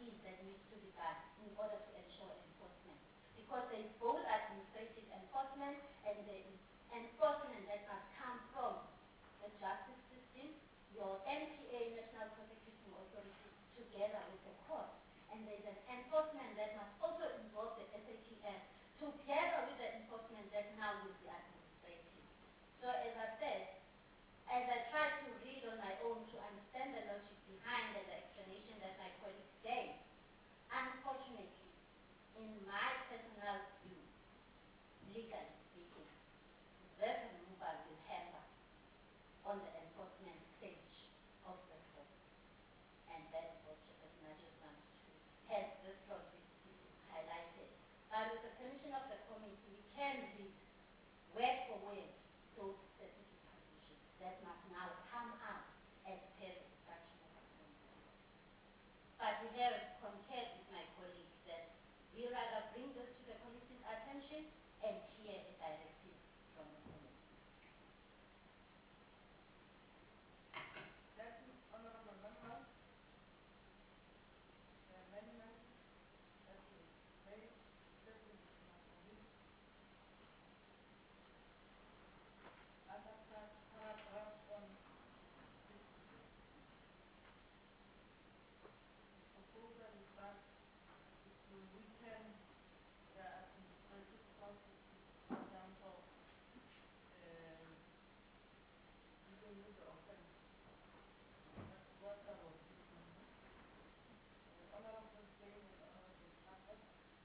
is that needs to be done in order to ensure enforcement. Because there is both administrative enforcement and there is enforcement that must come from the justice system, your N P A, National Prosecuting Authority, together with the courts. And there is an enforcement that must also involve the S A P S, together with the enforcement that now will be administrative. So as I said, as I tried to read on my own to understand the logic behind the explanation that my colleagues gave, unfortunately, in my personal view, legally speaking, this removal will hamper on the enforcement stage of the law. And that is what Chairperson, I just wanted to have this logic highlighted. But with the permission of the committee, we can read word for word those specific provisions that must now come out as per the instruction of the committee. But we have concurred with my colleagues that we rather bring this to the committee's attention and hear a directive from the committee. Thank you, honorable members. The amendment that was made, tabled in our committee, under pra- paragraph one fifty-six. The proposal is that it will weaken the administrative processes in terms of um, dealing with the offense. That's what I was reading. Uh, Honorable Singh and Honorable Thacker.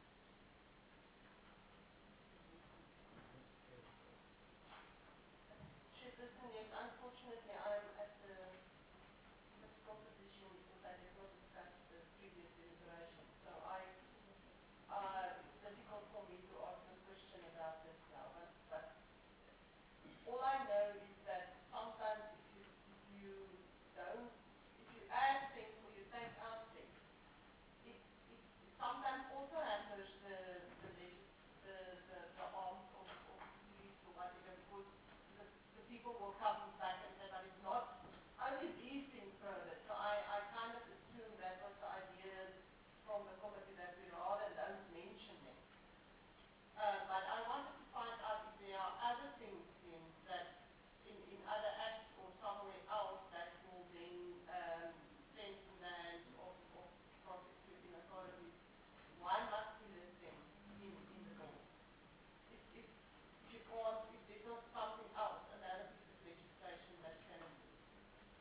Chairperson, yes, unfortunately, I'm at the difficult position because I did not discuss the previous deliberation. So I, uh, it's difficult for me to answer a question about this now. But, but all I know is that sometimes if you, if you don't, if you add things or you take out things, it, it sometimes also hampers the the legis, the, the, the arms of, of police or whatever, because the, the people will come back and say, but it's not only these things prohibited. So I, I kind of assume that was the idea from the committee, that we rather don't mention them. Uh, but I wanted to find out if there are other things in that in, in other acts or somewhere else that will then um, send in the hands of, of prosecuting authorities. Why must we list them in, in the law? If, if, if you can't, if there's not something else, another piece of legislation that can be used.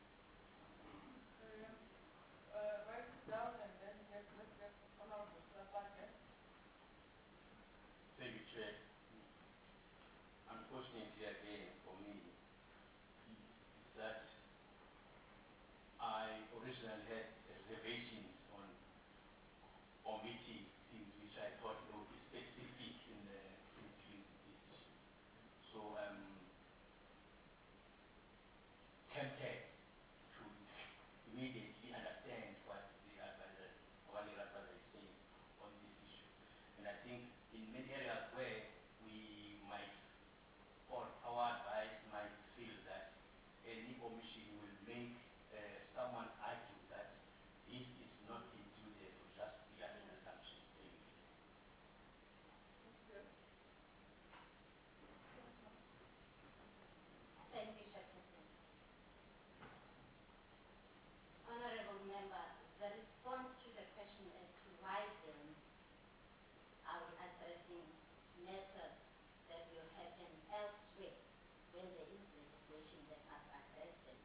Um, uh, write it down and then get, let's get honorable Thacker. Thank you, Chair. Unfortunately, again, for me, is that I originally had reservations on omitting things which I thought they would be specific in, the, in dealing with this issue. So I'm tempted to immediately understand what the advisor, what the advisor is saying on this issue. And I think in many areas where we might, or our advice might feel that any omission will make uh, someone argue that this is not included or just be as an assumption. Thank you. Okay. Thank you, Chairperson. Honorable members, the response to the question as to why then are we addressing matters that will happen elsewhere when there is legislation that must address them.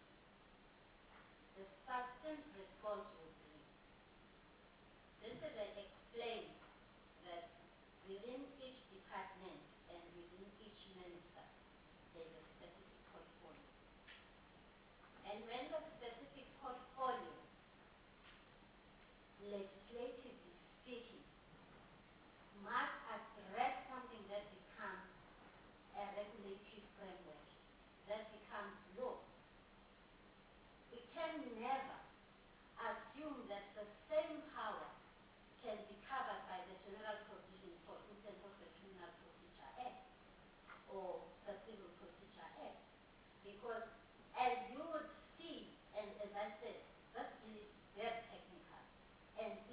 The succinct response would be, just as I explained that within each department and within each minister, there is a specific portfolio. And when the specific portfolio, legislatively speaking, must address something that becomes a regulatory framework, that becomes law, we can never assume that the same power can be covered by the general provisions, for instance, of the Criminal Procedure Act or the Civil Procedure Act. Because as you would see, and as I said, this bill is very technical, and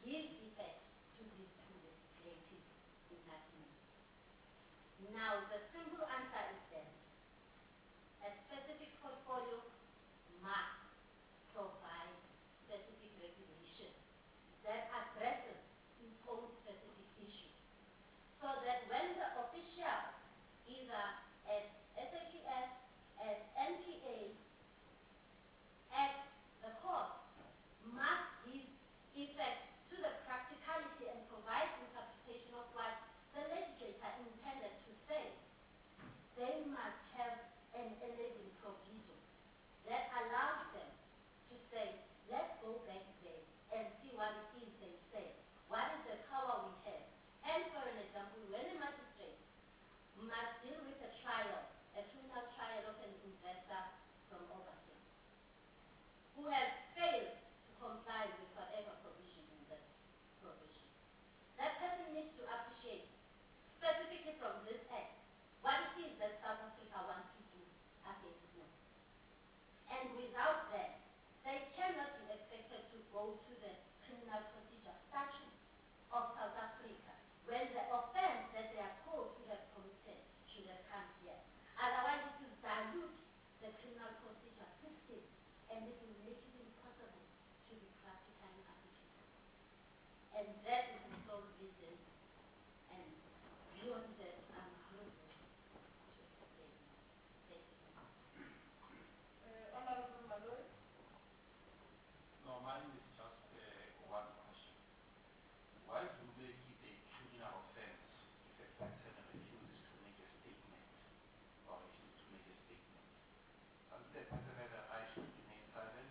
give effect to these two legislative enactments. Now, the simple answer is that a specific portfolio must provide specific regulation that addresses its own specific issue, so that when the official, either at S A P S, at N P A, at the courts, must give effect to the practicality and provide interpretation of what the legislator intended to say, they must have an enabling provision that allows them to say, let's go back there and see what it is they say. What is the power we have? And for an example, when a magistrate must deal with a trial, a criminal trial of an investor from overseas, who has failed to comply with whatever provision in this provision, that person needs to appreciate, specifically from this act, what it is that South Africa wants to do against them. And without that, they cannot be expected to go to the criminal procedure statute of South Africa, when the offense that they are told to have committed should have come here. Otherwise, it will dilute the criminal procedure system, and it will make it impossible to be practically applicable. And that is the sole reason, and beyond that, I'm unable to explain. Thank you very much. Uh, Honorable Malloy? No, mine is just uh, one question. Why do they keep a criminal offense if a person refuses to make a statement or refuses to make a statement? Doesn't the person have a right to remain silent?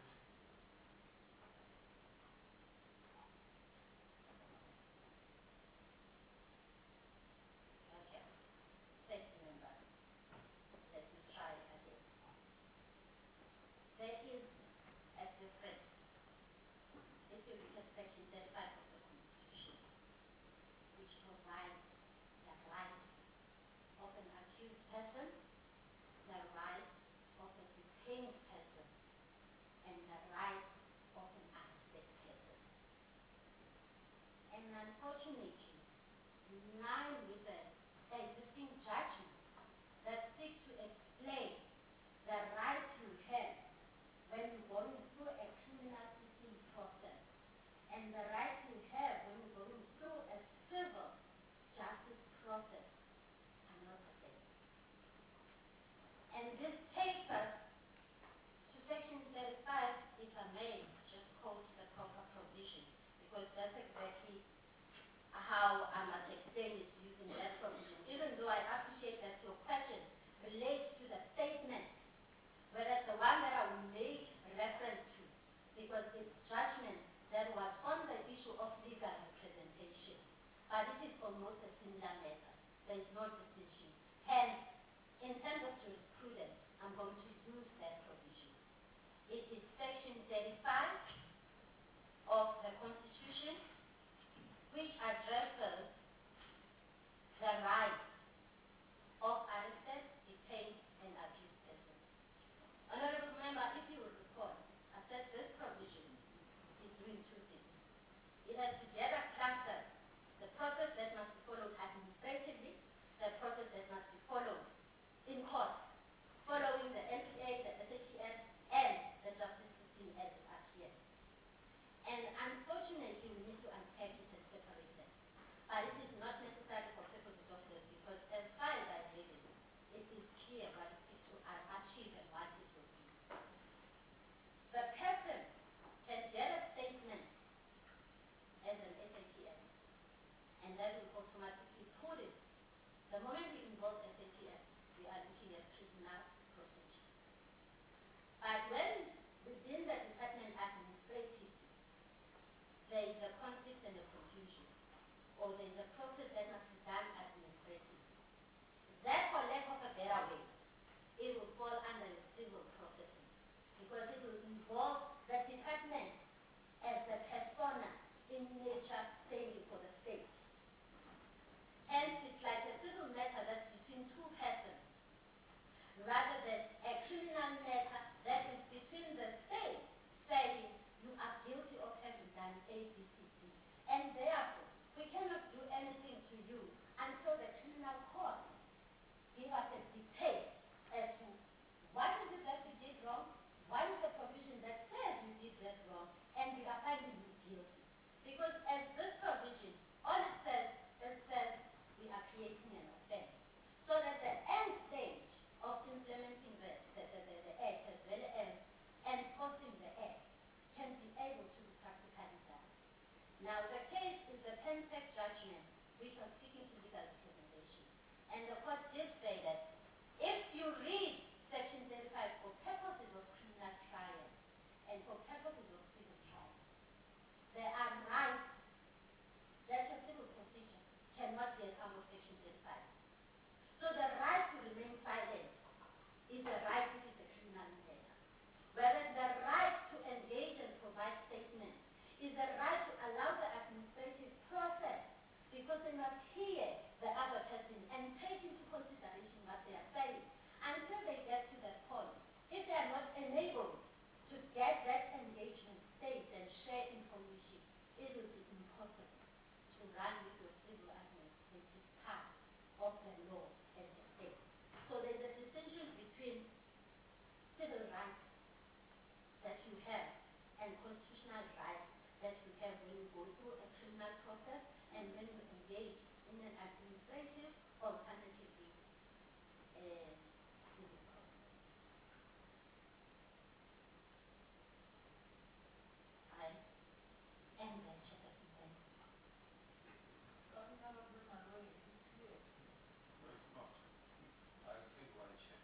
Okay. Thank you, member. Let me try again. There is a difference. If you look at section thirty-five of the Constitution, which provides the rights of an accused person, the rights of a detained person, and the rights of an arrested person. And unfortunately, in line with the existing judgments that seek to explain the rights you have when you're going through a criminal system process, and the rights you have when you're going through a civil justice process are not the same. And this takes us to section thirty-five, if I may just quote the proper provision, because that's exactly how I must explain it using that provision, even though I appreciate that your question relates to the statement, whereas the one that I will make reference to, because it's judgment that was on the issue of legal representation, but it is almost a similar matter. There is no distinction. Hence, in terms of jurisprudence, I'm going to use that provision. It is section thirty-five of the Constitution, which addresses the rights of arrested, detained, and accused persons. Honorable member, if you will recall, I said this provision is doing two things. It has together clustered the process that must be followed administratively, the process that must be followed in court, following the N P A, the S A P S, and the justice system as it appears. And unfortunately, we need to unpack it and separate them. But it is not necessary for purposes of this, because as far as I read it, it is clear what it seeks to achieve and what it will be. The person can get a statement as an S A P S, and that will automatically put it. The moment we involve S A P S, we are looking at criminal procedure. But when within the department administratively, there is a conflict and a confusion, or there is a process that must be done administratively, that, for lack of a better way, it will fall under the civil processing, because it will involve the department as the persona in nature standing for the state. Hence, it's like a civil matter that's between two persons, rather than a criminal matter that is between the state saying you are guilty of having done A, B, C, D, Now, the case is the Penpack judgment, which was seeking to legal representation. And the court did say that if you read Section thirty-five for purposes of criminal trial and for purposes of civil trial, there are rights that a civil procedure cannot get out of Section thirty-five. So the right to remain silent is a right if it's a criminal matter. Whereas the right to engage and provide statements is the right to allow the administrative process, because they must hear the other person and take into consideration what they are saying until they get to that point. If they are not enabled to get that engagement state and share information, it will be impossible to run with your civil administrative part of the law as a state. So there's a distinction between civil rights that you have and constitutional rights that you have when you go through a criminal process and when you engage in an administrative, alternatively, uh, civil process. I end there, Chairperson. Thank you. Councillor Bruno, is it clear? No, it's not. I said one check.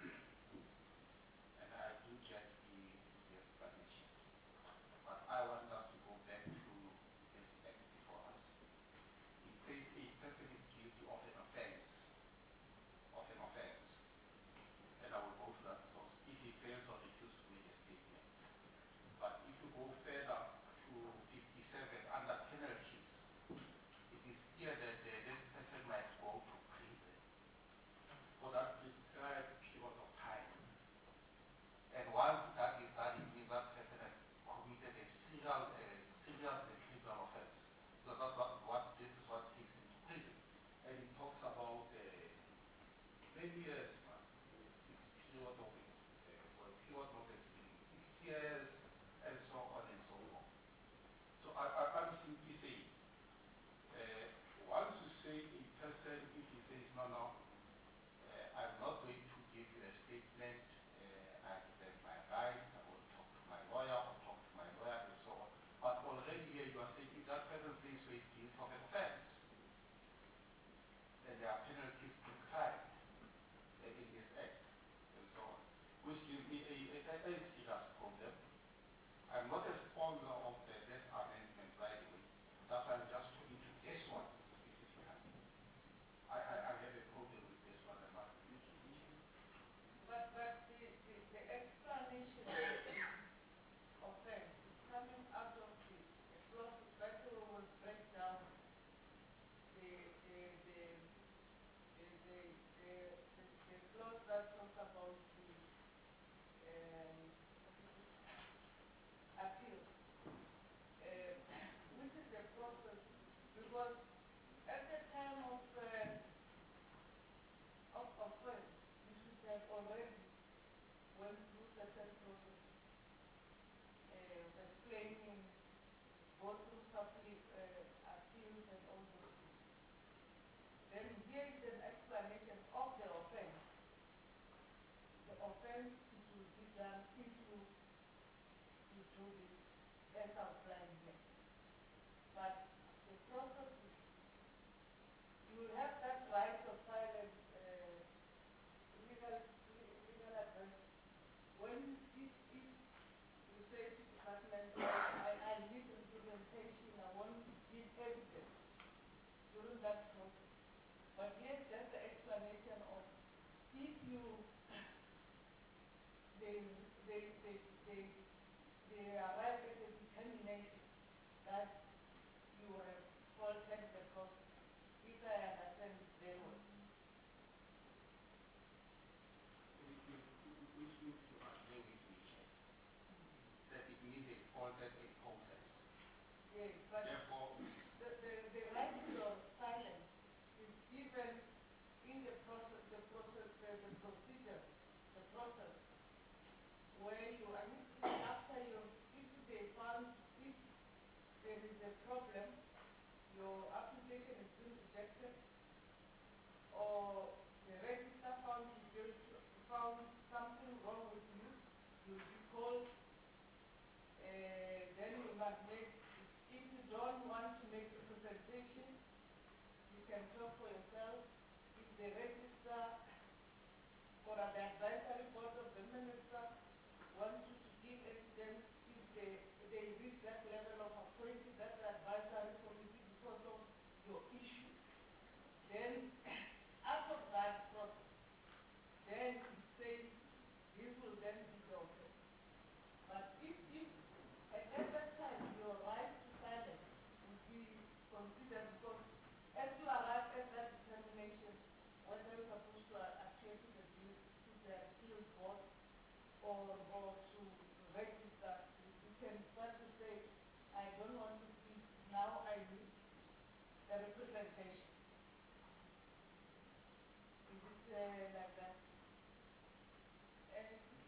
And I do get the, the explanation. But I want us to go back to this act before us. It says a person is guilty of an offense, of an offense. And I will go to that source if he fails or refuses to make a statement. But if you go further to fifty-seven under penalties, it is clear that uh, this person might go to prison for that prescribed period of time. And once that is done, it means that person has committed a serial, uh, serious and criminal offense. Because that's what, what this is what takes him to prison. And it talks about uh, many years, man, six period of it, uh, for a period not exceeding six years, and so on and so on. So I, I, I'm simply saying, uh, once you say a person, if he says, no, no, uh, I'm not going to give you a statement, uh, I reserve my rights, I will talk to my lawyer or talk to my lawyer and so on. But already here you are saying if that person says so is guilty of an offense, then there are penalties prescribed uh, in this act and so on, which gives me a, a, a serious problem. I'm not a sponsor of the, this amendment, by the way. That's why I'm just talking to this one specifically. I, I, I have a problem with this one, I must admit to you. But, but the, the, the explanation of the offense is coming out of the, the clauses that will break down the, the, the, the, the, the, the, the clause that talks about the um, appeal, uh, which is the process, because at the time of, uh, of offense, you should have already went through certain processes, uh, explaining, go through supply, uh, appeals and all those things. Then here is an explanation of the offense. The offense it will be done if you, you do this as outlined here. But the process is, you will have that right of silence, uh, legal, legal advice. When, if, if you say to department, I, I need implementation, I want to give evidence during that process. But here's just the explanation of if you, they, they, they, they, they arrive at a determination that you have faulted the process, if I understand it very well. Which means you agree with me here, that it means they faulted a process. Yes, but Therefore, the, the, the right to your silence is given in the process, the process, the, the procedure, the process, where you, I mean, after you, if they found, if there is a problem, your application is being rejected, or the register found you guilty, found something wrong with you, you'll be called, uh, then you must make, if you don't can talk for yourself. If the register or the advisory board of the minister wants you to give evidence, if they, they reach that level of appointing that advisory committee because of your issue, then out of that process, then it says this will then be the offense. But if, if at that time your right to silence would be considered, because as you arrive at that determination, whether you're supposed to appeal to the bill, to the appeal board or, or to register, you, you can start to say, I don't want to plead, now I need a representation. Is it uh, like that? And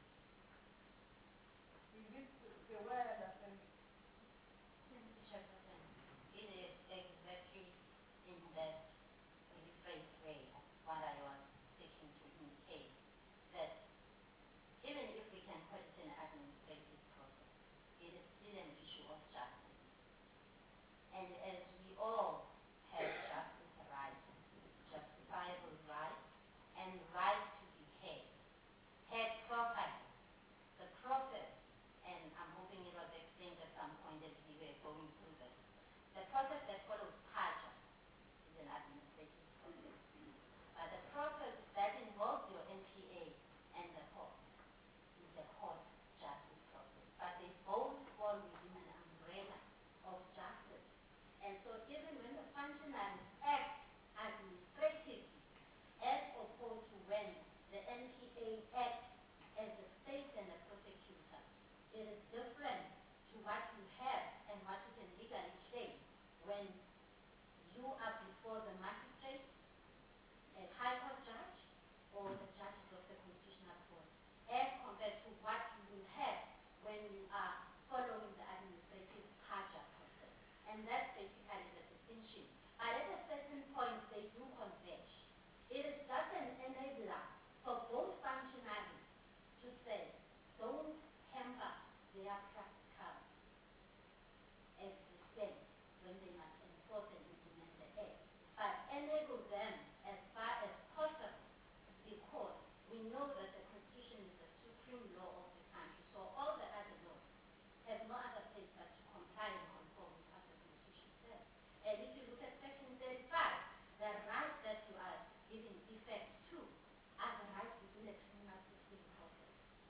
is it the way I understand it? Thank you, Chairperson. It is exactly in that rephrased way what I was seeking to indicate, that even if we can put it in an administrative process, it is still an issue of justice. And as we all have justice rights, justifiable rights, and right to be heard, heard properly, the process, and I'm hoping it was explained at some point as we were going through this, the process that follows PAJA is an administrative process. But the process that involves your N P A and the court is a court justice process. But they both fall within an umbrella of justice. And so even when the functionaries act administratively, as opposed to when the N P A acts as a state and a prosecutor, it is different to what you have and what you can legally claim when you are before the magistrate, a high court judge, or the judges of the Constitutional Court, as compared to what you will have when you are following the administrative PAJA process. And that's basically the distinction. But at a certain point, they do converge. It is just an enabler for both functionaries to say, don't hamper their practical existence when they must enforce and implement the act, but enable them as far as possible, because we know that the Constitution is the supreme law of the country, so all the other laws have no other place but to comply and conform with what the Constitution says. And if you look at Section thirty-five, the rights that you are giving effect to are the rights within the criminal system process.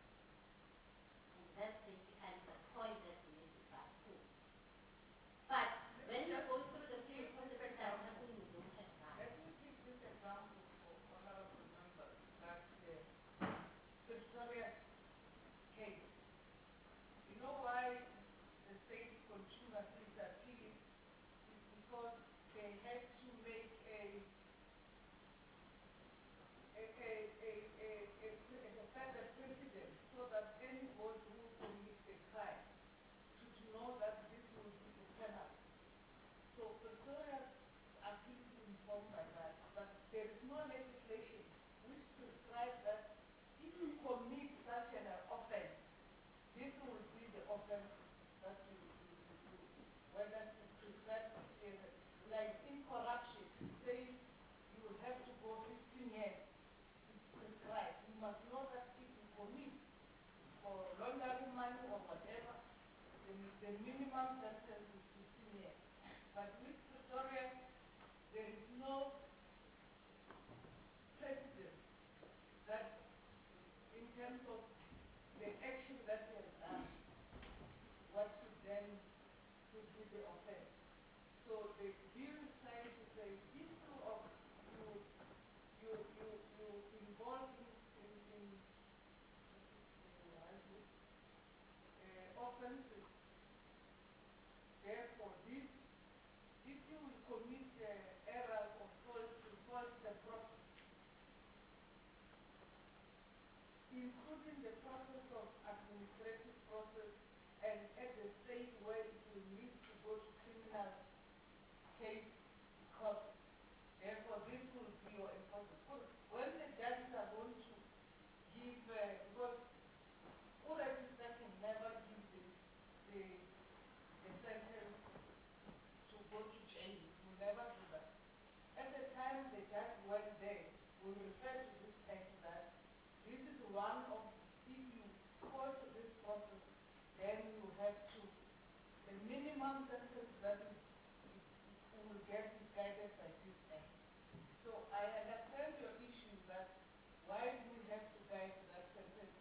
And that's basically the point that we need to fight for. But when you go through the full process, it does not mean you don't have Let rights. me take this example for honorable members, that the Pretorius case. You know why the state continuously is appealing? Is because they had to make a a, a, a, a, a, a set a precedent so that anybody who commits a crime should know that this will be the penalty. So Pretorius appeal is informed by that, but there is no legislation which prescribes that if you commit such an offense, this will be the offense that you, you, you, you whether to prescribe it in, like in corruption, it says you will have to go fifteen years. It's prescribed. You must know that if you commit for laundering money or whatever, the, the minimum sentence is fifteen years. But with Pretorius, there is no precedent that in terms of the action that he has done, what should then should be the offense. So the bill is trying to say instead of you you you you involve in in, in uh, offenses. Therefore, this if you will commit uh, errors or fault to fault the process, including the process of administrative process, and at the stage where it will need to go to criminal case court. Therefore, this will be your enforcement. So when the judges are going to give, uh, because who register can never give the, the, the sentence to go to jail. It will never do that. At the have to, the minimum sentence that is, is, is will get is guided by this act. So I understand your issue that why do we have to guide that sentence?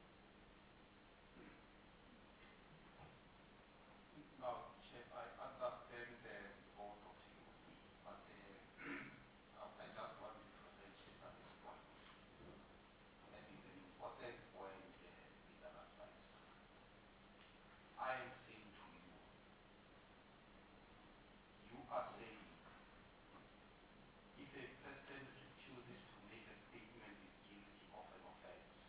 Now, Chef, I understand uh, both of you, but uh, I just want to differentiate at this point. And it's an important point, uh, legal advice. I am saying to you, you are saying if a person refuses to make a statement is guilty of an offense.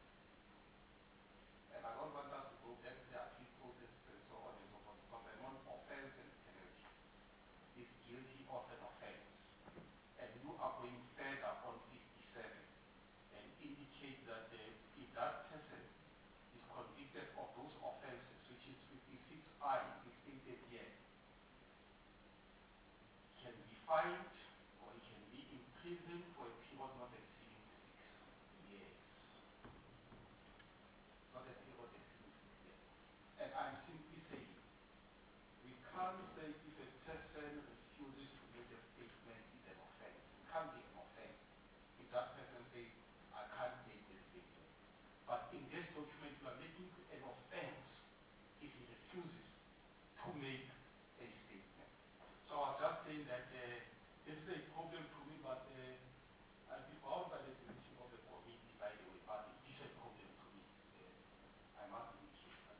And I don't want us to go back to the appeal process and so on and so forth, because the non-offense and penalty is guilty of an offense. And you are going further on fifty-seven and indicate that uh, if that person is convicted of those offenses, which is fifty-six I is stated here, can be fined or he can be imprisoned for a period not exceeding six years. Not a period exceeding six years. And I'm simply saying, we can't say if a person refuses to make a statement is an offense. It can't be an offense if that person says, I can't make this statement. But in this document, you are making an offense if he refuses to make a statement. So I was just saying that uh, this is a problem to me, but uh, I'll be bound by the decision of the committee, by the way, but it is a problem to me. Uh, I must indicate that.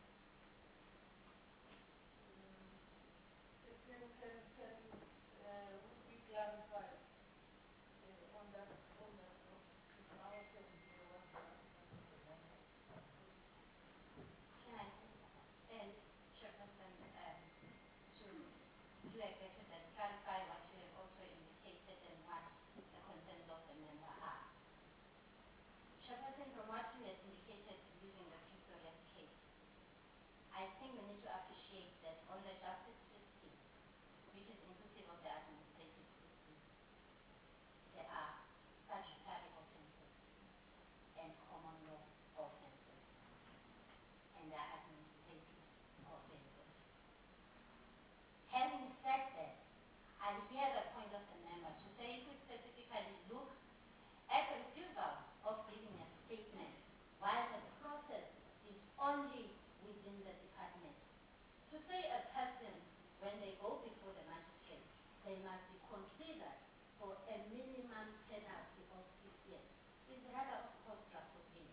Can, can, can uh, we clarify uh, on that, on that note? It's now seven zero one zero. Can I say, and Chairperson, um, to flag better than clarify what you have also indicated and what the concerns of the member are. Chairperson, from what you have indicated using the Pistorius case, I think we need to appreciate that on the justice system, which is inclusive of the administrative system, there are statutory offences and common law offences, and there are administrative offences. Having said that, I hear the point of the member to say if we specifically look at the refusal of giving a statement while the process is only within the department. To say a person, when they go before the magistrate, they must be considered for a minimum penalty of six years is rather, of course, draconian.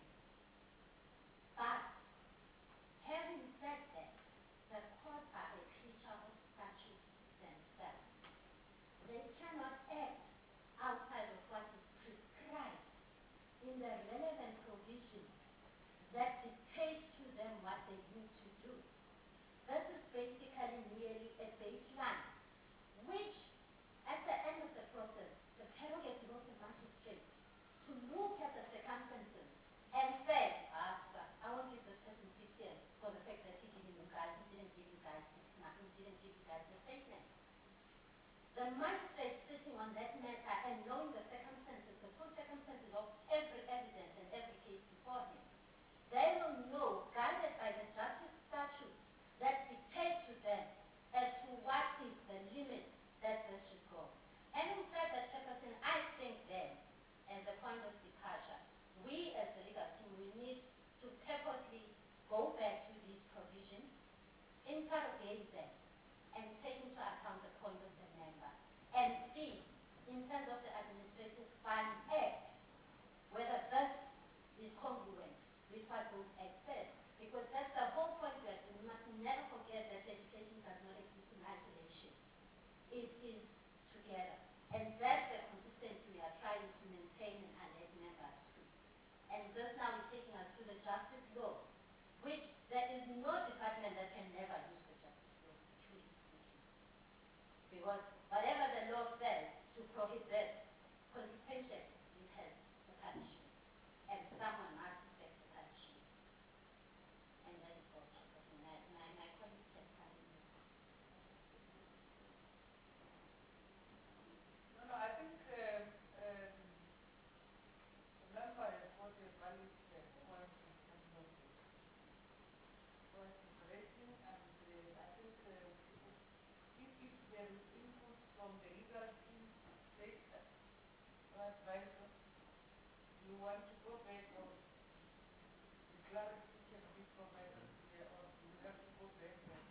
But having said that, the courts are a creature of statutes themselves. They cannot act outside of what is prescribed in the relevant provisions that dictate to them what they need to do. This is basically merely a baseline, which at the end of the process, the prerogative of the magistrate to look at the circumstances and say, ah, sir, I won't give this person six years for the fact that he didn't, you guys, he didn't give you guys six months, he didn't give you guys a statement. The magistrate sitting on that matter and knowing the circumstances, the full circumstances of every evidence and every case before him, they will know, guided by the justice statutes that dictate to them as to what is the limit that this should go. Having said that, Chairperson, I think then, as a point of departure, we as the legal team, we need to purposely go back to these provisions, interrogate them, and take into account the point of the member, and see, in terms of the Administrative Fund Act, whether this is congruent with what those Act says. Because that's the whole point we are doing. We must never forget that legislation does not exist in isolation. It is together. And that's the consistency we are trying to maintain and alert members to. And this now is taking us to the justice law, which there is no department that can never use the justice law, truly speaking. Because whatever the law says to prohibit participation, it has a punishment. And someone must expect the punishment. And that is all, Chairperson. My, my, my colleagues can come in. No, no, I think uh, um, the member has got a valid uh, point in terms of the point he's raising. there is input from the legal team, state advisor. You want to go back or the clarity can be provided here or you have to go back and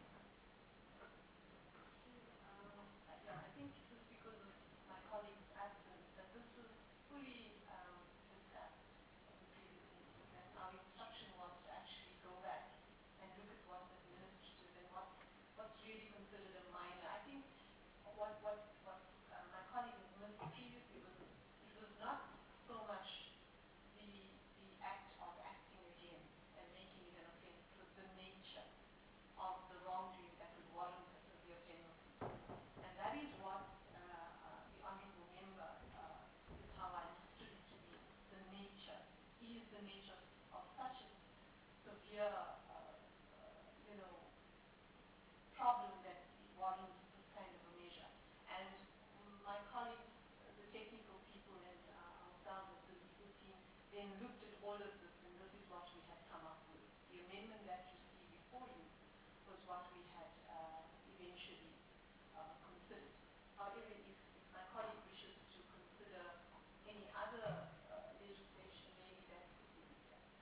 Um, yeah, I think just because of my colleague's absence, that this was fully um, discussed at the previous meeting, that our instruction was to actually go back and look at what's administrative and what's what's really considered a minor. I think what what what uh, my colleague has missed previously was it was not so much the the act of acting again and making it an offence. It was the nature of the wrongdoing that would warrant a severe penalty. And that is what uh, uh, the honorable member uh, is how I understood it to be. The nature is the nature of such a severe, uh, uh, you know, problem that it warrants this kind of a measure. And my colleagues, the technical people, and uh, ourselves as the legal team, then looked at all of this, and this is what we had come up with. The amendment that you see before you was what we had uh, eventually uh, considered. However, if, if my colleague wishes to consider any other uh, legislation, maybe that could be discussed.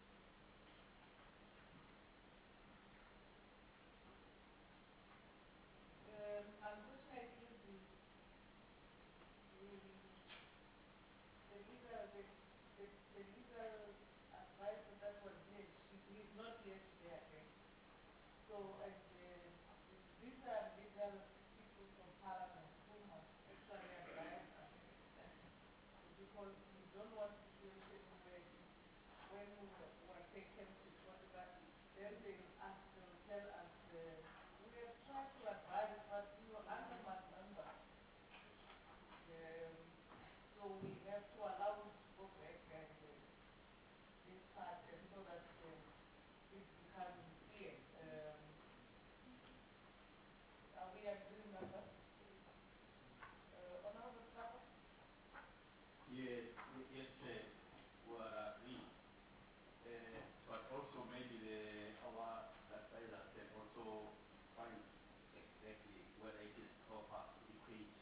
Um, unfortunately, the, the, the legal, the, the, the legal advisor that was here, she is not here today again. So, and uh, these are legal people from Parliament who have actually advised us because we don't want a situation where when we were, were taken to court, but then they will ask, they will tell us, uh, we have tried to advise, but you are under my number. Um, so we have to allow you to go back and uh, this part and so that uh, it becomes clear. Um, are we agreeing, members? Uh, Honorable Sapa? Yes, y- yes, Chair, we are agreed. Uh, but also maybe the, our advisor can also find exactly whether it is proper to equate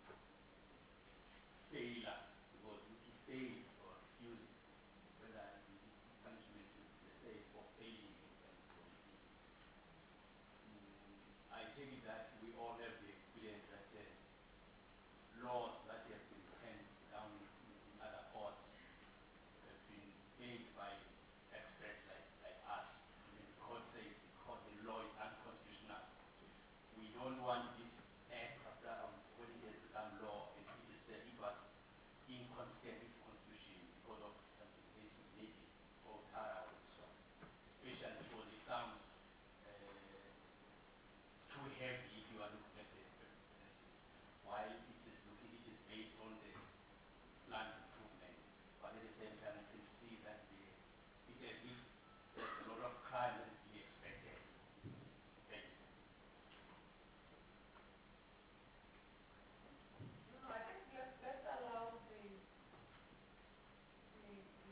failure, because if he fails or refuses, whether the punishment is the same for failing and, and for refusing. Mm, I take it that we all have the experience that uh, laws that have been handed down in, in other courts have been made by experts like, like us. And then the court says the, court, the law is unconstitutional. We don't want this act after um, when it has become law and it is uh, it was inconsistent with the constitution because of some cases maybe or Tara and so on. Especially because it sounds uh, too heavy if you are looking at the penalties, while it is looking it is based on the land improvement. But at the same time, you can see that the, it's as if there's a lot of crime that is being expected. Thank you. No, no, I think let's, let's allow the, the, the,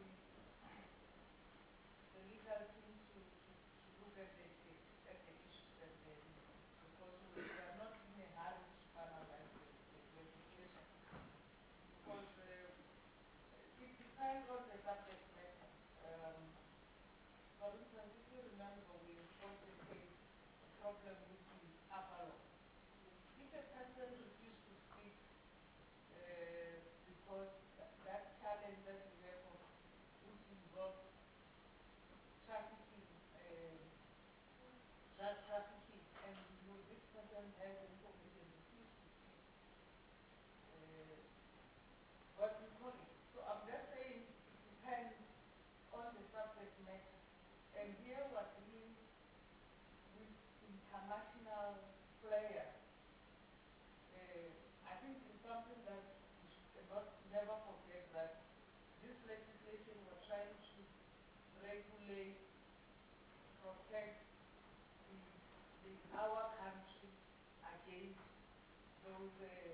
the legal team to, to, to look at the, the, at the issues and then, because we are not in a hurry to finalize the, the legislation. Because uh, it depends on the subject matter. Um, for instance, if you remember, we fought a case, a problem with the upper law. If a person refuses to speak uh, because th that challenge that we have of which involves trafficking, um, drug trafficking, and you know, this person has information, refuse to speak. Uh, what we call it. So I'm just saying it depends on the subject matter. And here we're dealing with international players. Uh, I think it's something that we should not never forget that this legislation we're trying to regulate, protect the, the, our country against those, uh,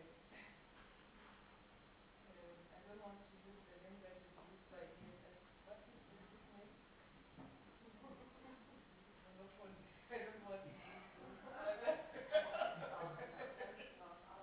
um, I don't want to use the name that is used by E S S. What is the good name? Monopoly. I don't want to use those.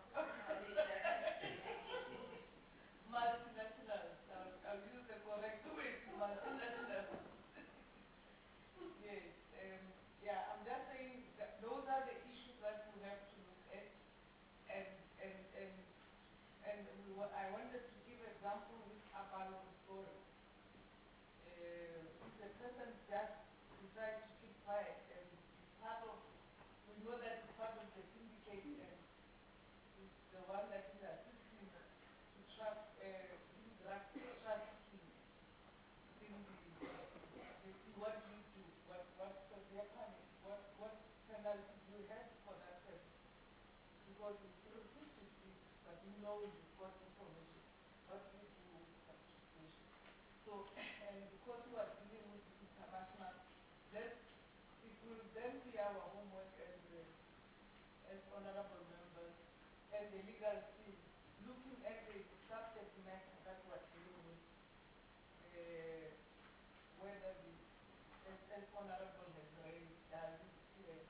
person just decides to keep quiet and is part of, we know that it's part of the syndicate and is the one that is assisting to track, uh, in drug trafficking in the, the, what do you do? What, what's the punishment? What, what penalty do you have for that person? Because it's refused to speak, but you know you've got information. What do you do with such situation? So, and because we are dealing with the international, let's, it will then be our homework as, uh, as honorable members, as a legal team, looking at the subject matter that we're dealing with, uh, whether the, as, as honorable has raised, does it, uh,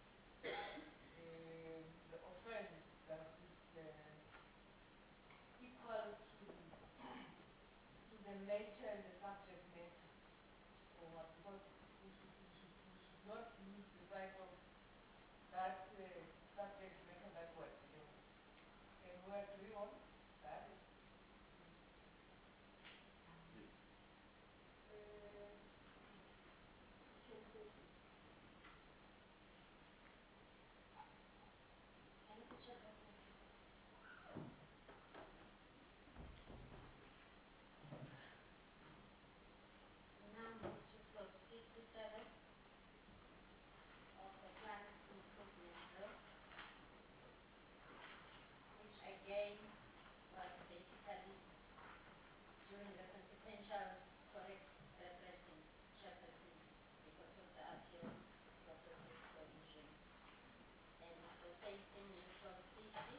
uh, the offense, does it uh, equal to the, to the nature and the subject matter? Or what? Because we should, we should, we should not lose the sight of that uh, subject matter that we're dealing with. And we agree on that. Yes. Uh, Can you put your button? Now move to clause fifty-seven of the Climate Improvement Bill, which again was basically doing the consequential correct referencing chapter six because of the appeal processes provision. And it's the same thing with clause fifty.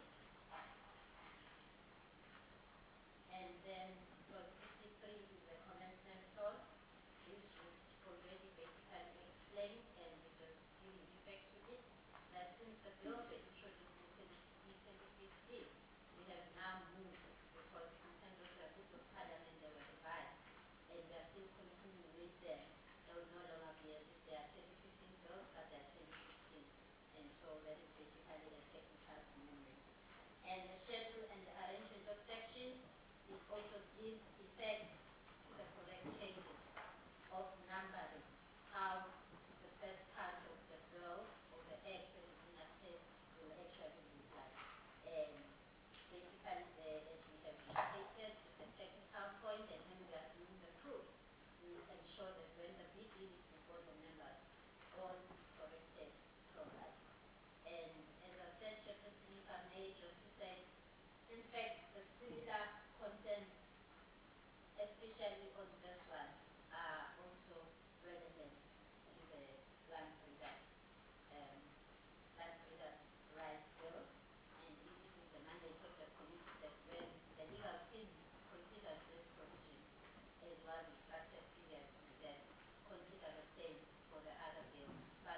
And then clause fifty-three is the commencement clause, which we've already basically explained, and we're just giving effect to it, that since the bills were introduced in twenty in twenty fifteen, we have now moved because in terms of the rules of parliament they were revised, and we are still continuing with them. They will no longer be as if they are twenty fifteen bills, but they are twenty sixteen, and so that is basically a technical amendment. And the schedule and the arrangement of sections, it also gives effect to the correct changes of numbering, how the first part of the bill or the act that is enacted will actually look like. And basically, the, as we have stated, it's a technical point, and when we are doing the proof, we ensure that when the big deal is before the members, all is corrected properly. And as I said, Chairperson, if I may, just to say, in fact, the similar contents, especially on this one, are also relevant to the land breeders, um, land breeders' rights bill. And if it is the mandate of the committee that when the legal team considers this provision, as was instructed previously, then consider the same for the other bills. But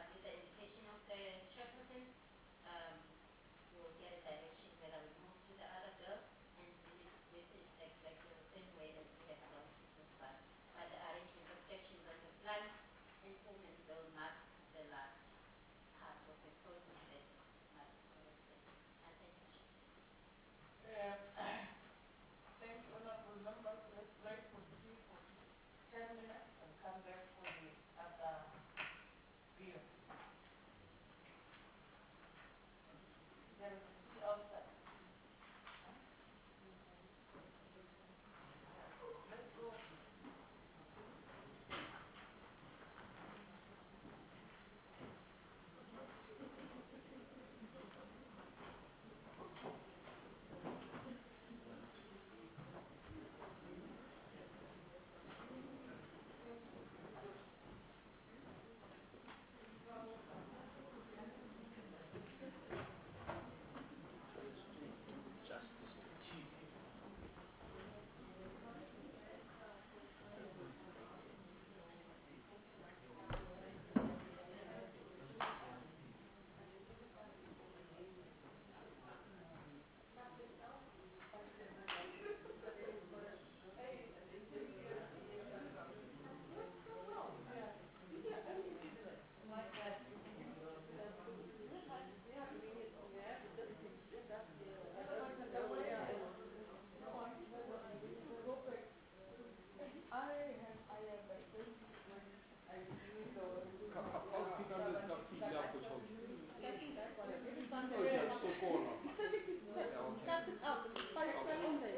Staat het af, het is vast wel altijd.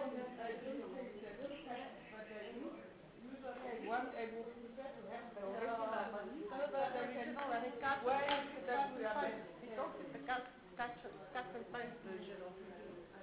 But uh, you usually want and you prefer to have the original, so that They we can can know that it's cut, where cut, is cut that we and are paste. based. It's also the cut, cut, cut and paste version of it.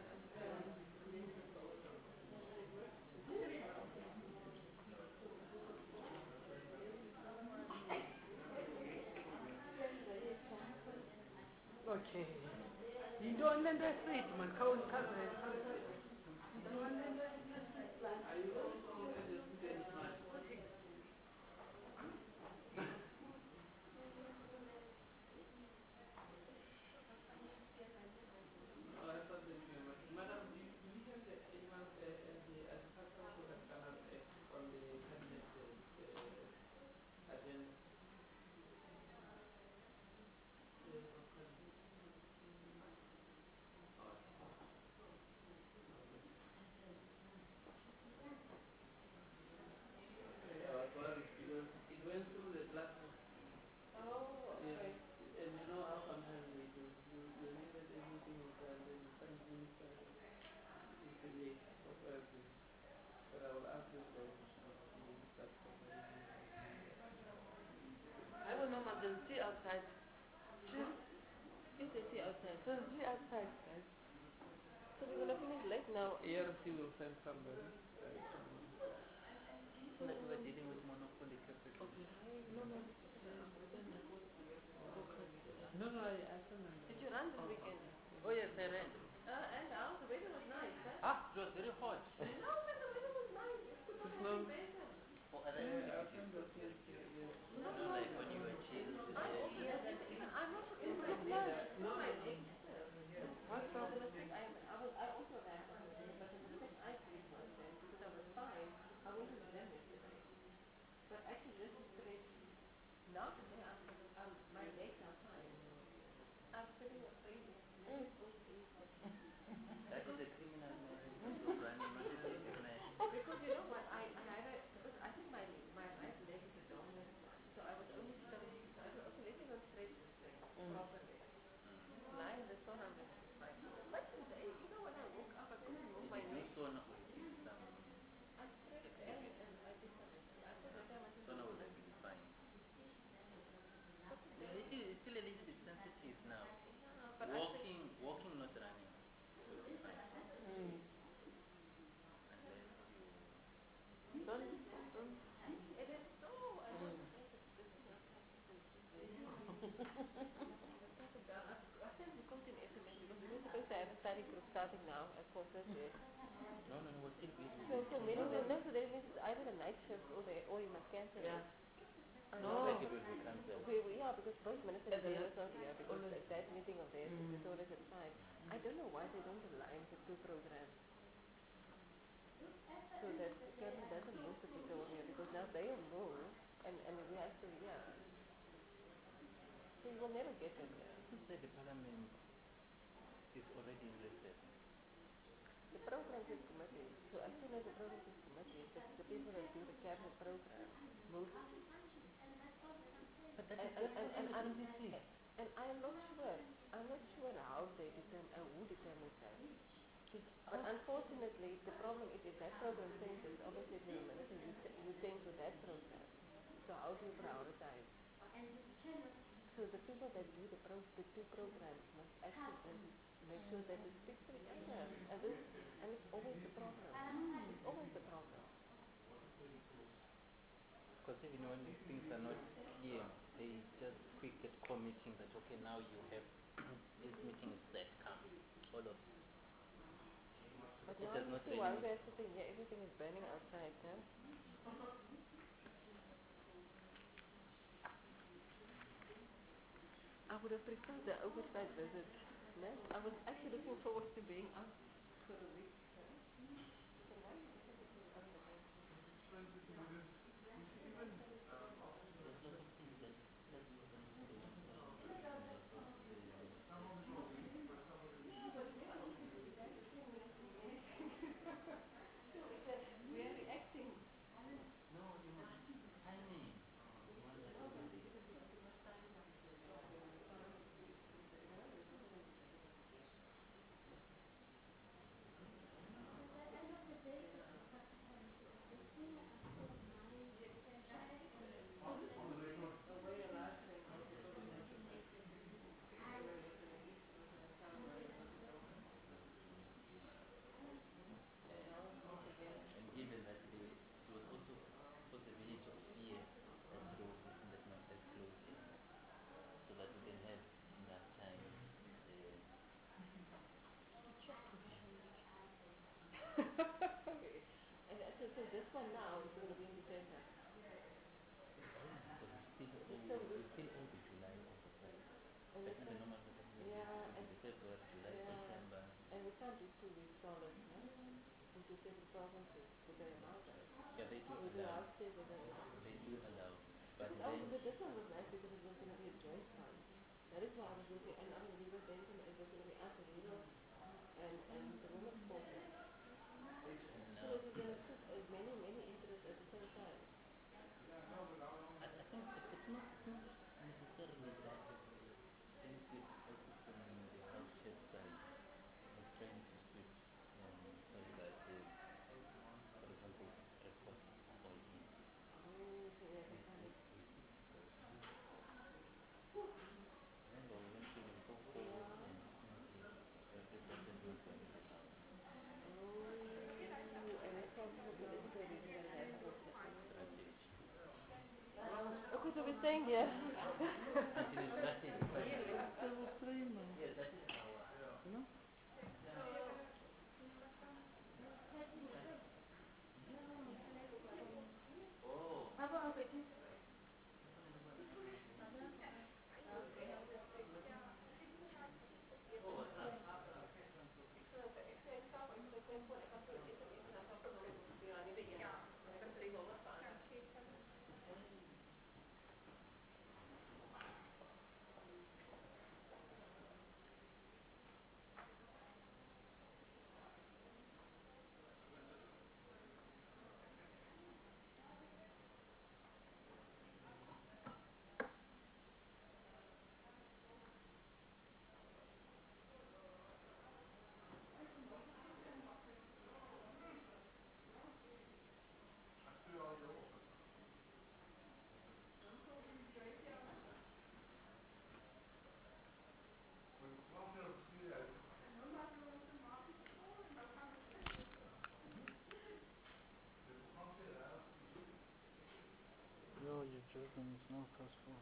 Okay. Yintoni le nto esidi mandikhawundichazele. Yintoni le nto esidi? Are you also a student man? No, I thought that you were. Madam, do you, do you have the animal, uh, uh, the Agricultural Product Alarm Act on the cabinet uh, uh, agenda? Yes, of course. Oh, yeah, I was worried because it went through the platform. Oh, Yeah, okay. and you know how sometimes they do. You, you knew that everything was done, then the prime minister is delayed for twelve days. But I will ask this guy to start, to start providing I will know what there's tea outside. Tea? Is there tea outside? There's tea outside, guys. So we're gonna finish late now. A R C will send somebody. Like we were dealing with monopoly capital. Okay. No, no. No, no, I, I don't know. Did you run this weekend? Oh yes, I ran. Uh, and how? The weather was nice, huh? Ah, it was very hot. No, but the weather was nice. It could not No. have been better. For other yeah, activities, yes, yes, yes. No, You know, no. like when you were chilled. I also Yeah. did even I'm not looking for it nice. No. My neck. What's So up? the mistake I, I was I also ran on the weekend, but the mistake I did was then because I was fine, I went to the gym yesterday. But actually just to stretch now today I'm um, my legs are fine. I'm feeling crazy. Mm. That is a criminal man who's running, not a business man. Because you know what, I, I had a, because I think my my right leg is the dominant one. So I was only showing, so I said, okay, let me go stretch this thing mm. properly. Mm. Lying in the sauna, I'm just like, but today, you know when I woke up, I couldn't move my Did neck. you sauna or you did some I stretched and, and I did something. I thought that I was just sauna would have been fine. It's little- it's still a little bit sensitive now. yeah, but Walking, walking, not running. Would be fine. Mm. Unless you. Don't, don't. It is so, I don't mm. think it's this is not I sent Mukund an S M S because we're supposed to have a study group starting now at four thirty. No, no, no, we're still busy. So, so many of them, no, so that means it's either a night shift or they, or you must cancel it. Yeah. I No, know. like it will be cancelled. Okay, well, yeah, because both ministers And there the was not here because that, that meeting of theirs Mm. is always at five. I don't know why they don't align the two programs. So that Kevin doesn't move the people over here because now they will move and, and we have to, yeah. So you will never get them here. Who said the parliament is already in recess? The programs is committee. So as soon as the programs is committee, the, the people that do the cabinet program move. But that And, is and, just and, for and, the I'm, twenty-sixth. and I'm not sure, I'm not sure how they determine, uh, who determines that. But unfortunately, the problem is if that program changes, obviously if you're a minister, you, ch- you change with that program. So how do you prioritize? So the people that do the, pro- the two programs must actually then make sure that it sticks to each other. And, this, and it's always the problem. It's always the problem. Because even when things are not clear, they just quick at committing that, okay, now you have this meeting is set, come, all of it. But It now does you not see really why make we're sitting here, everything is burning outside, huh? I would have preferred the oversight visit. No? I was actually looking forward to being out for a week. So why is everything out again? There's lots of things that that you can do. Yeah, but we are also going to be back in ten minutes in the meeting. So it's a, we are reacting. No, you must timing. You want that Oh, to but be. it is too much time now. this one now is going to be in December. Because we still It's owe, still we this, still owe the July overdraft. and we But not the can't, normal overdraft, we yeah, have and, the February, July, yeah, September. and we can't do two weeks solid, no? We do different provinces with their amount of it. Yeah, they do We do allow. our state with their amount. They do allow. But Because then, also, but this one was nice because it was going to be a joint fund. That is why I was looking, and I mean, we were thinking it was going to be us, the Readers, and, and the women's portal. So no, that we can assist as many, many interests at the same time. I, I think it, it's not it's not necessarily that. I think it's also from the house church side, like trying to switch um, so that there's, for example, reports all in. Oh, so we have to We, kind we, of, we did so. Remember we went to Limpopo yeah. and apparently the reported not going in the house. Oh, and it's possible to listen to it when it has more Strategy. okay, so we're staying here. It is strategy, but Really? yeah, that is our, you know? Oh. Oh, what's up? Yo, you're joking, it's not past four.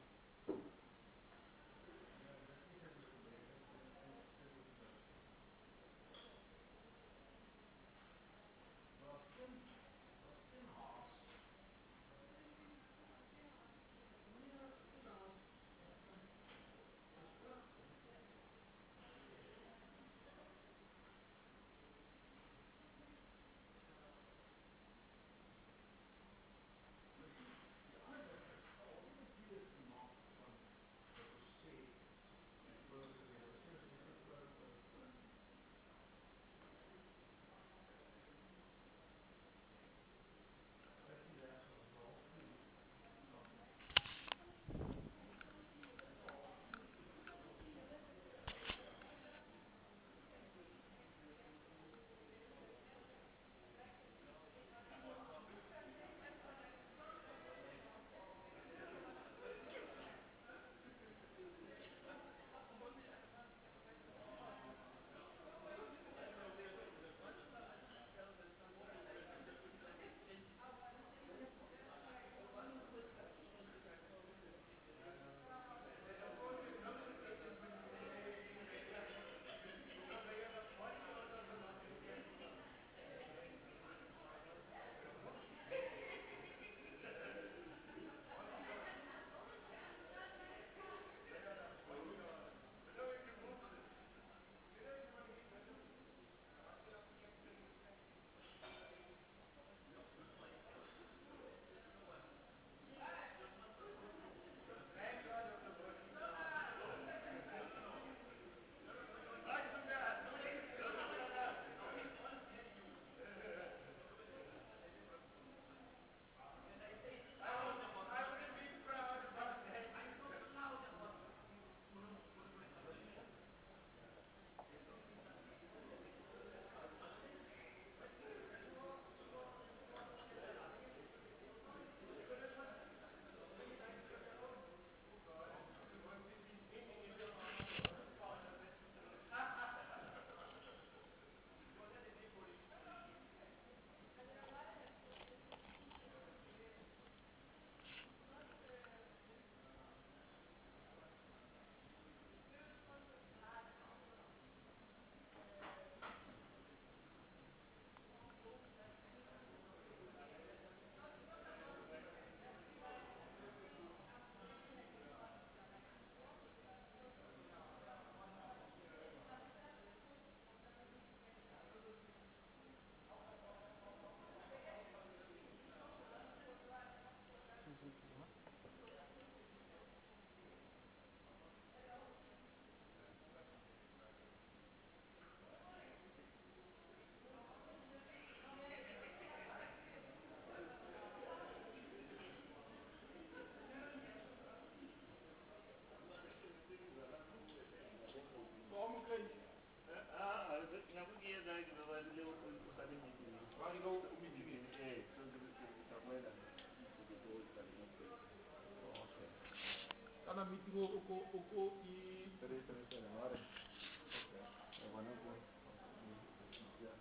no meeting in A, so there is somewhere that to be told that no place. Okay. Kana meeting oko oko I three three seven, right? Okay. I wanna go. Yeah.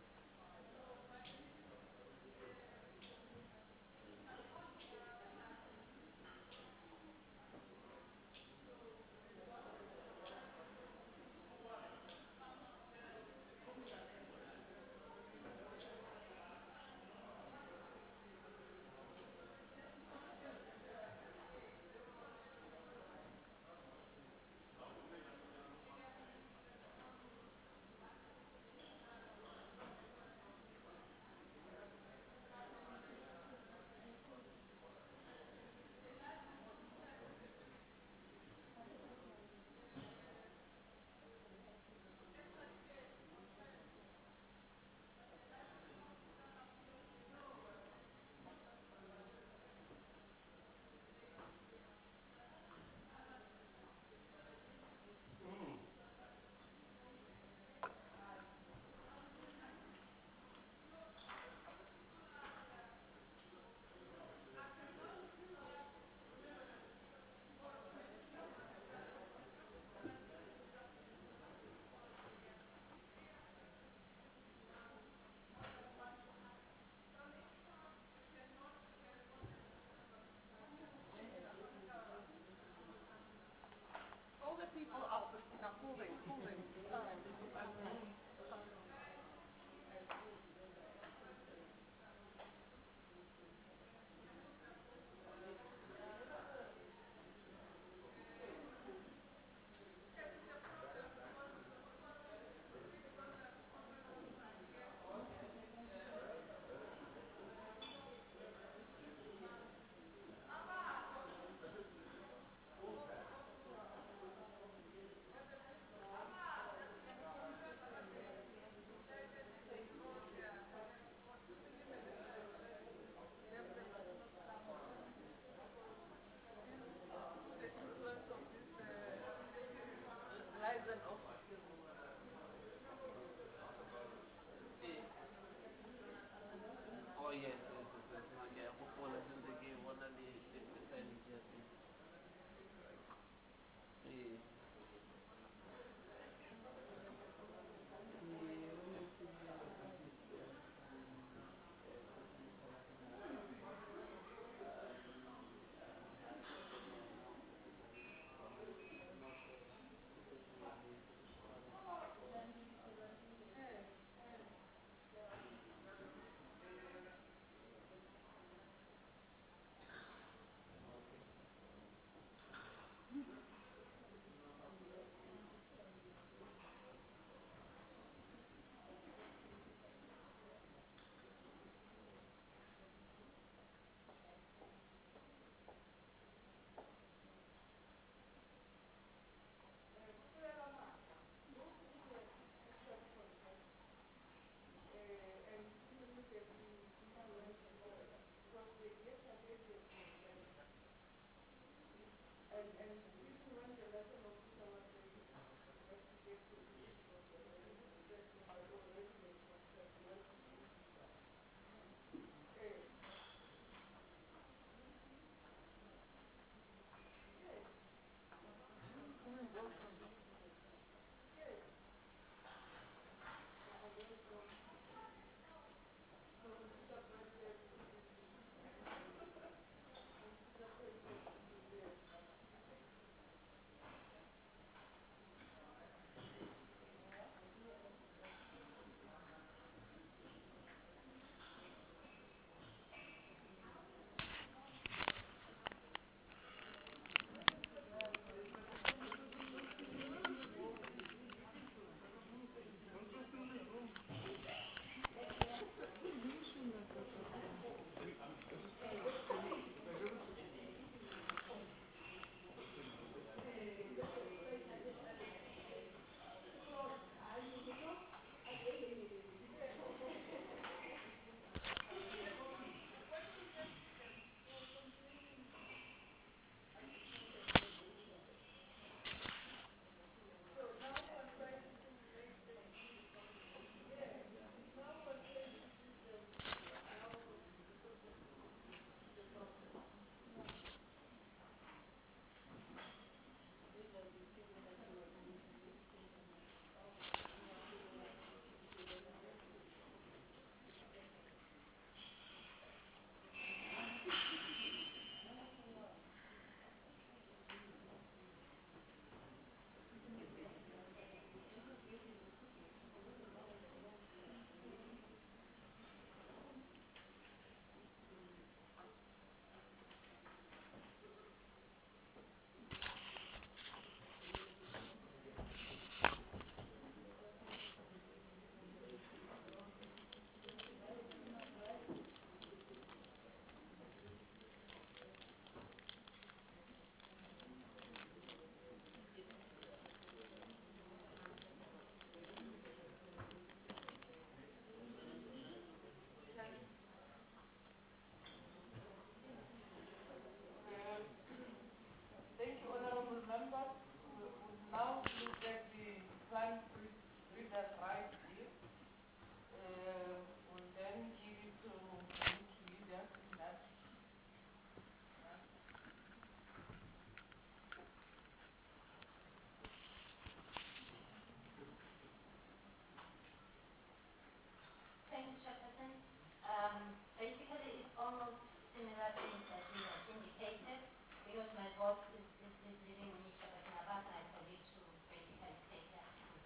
All the people out are moving, moving. The influence of this uh, rise and of Oh yes, yes, yes, yes. Okay, I hope all is in the game. One of the deciding just yeah. plant breeders' rights bill. Uh, we'll then give it to, to leaders in that. Thank you, Chairperson. Um, basically, it's almost similar things that you have indicated, because my boss is, is, is leaving me, Chairperson. I've asked my colleague to basically take that.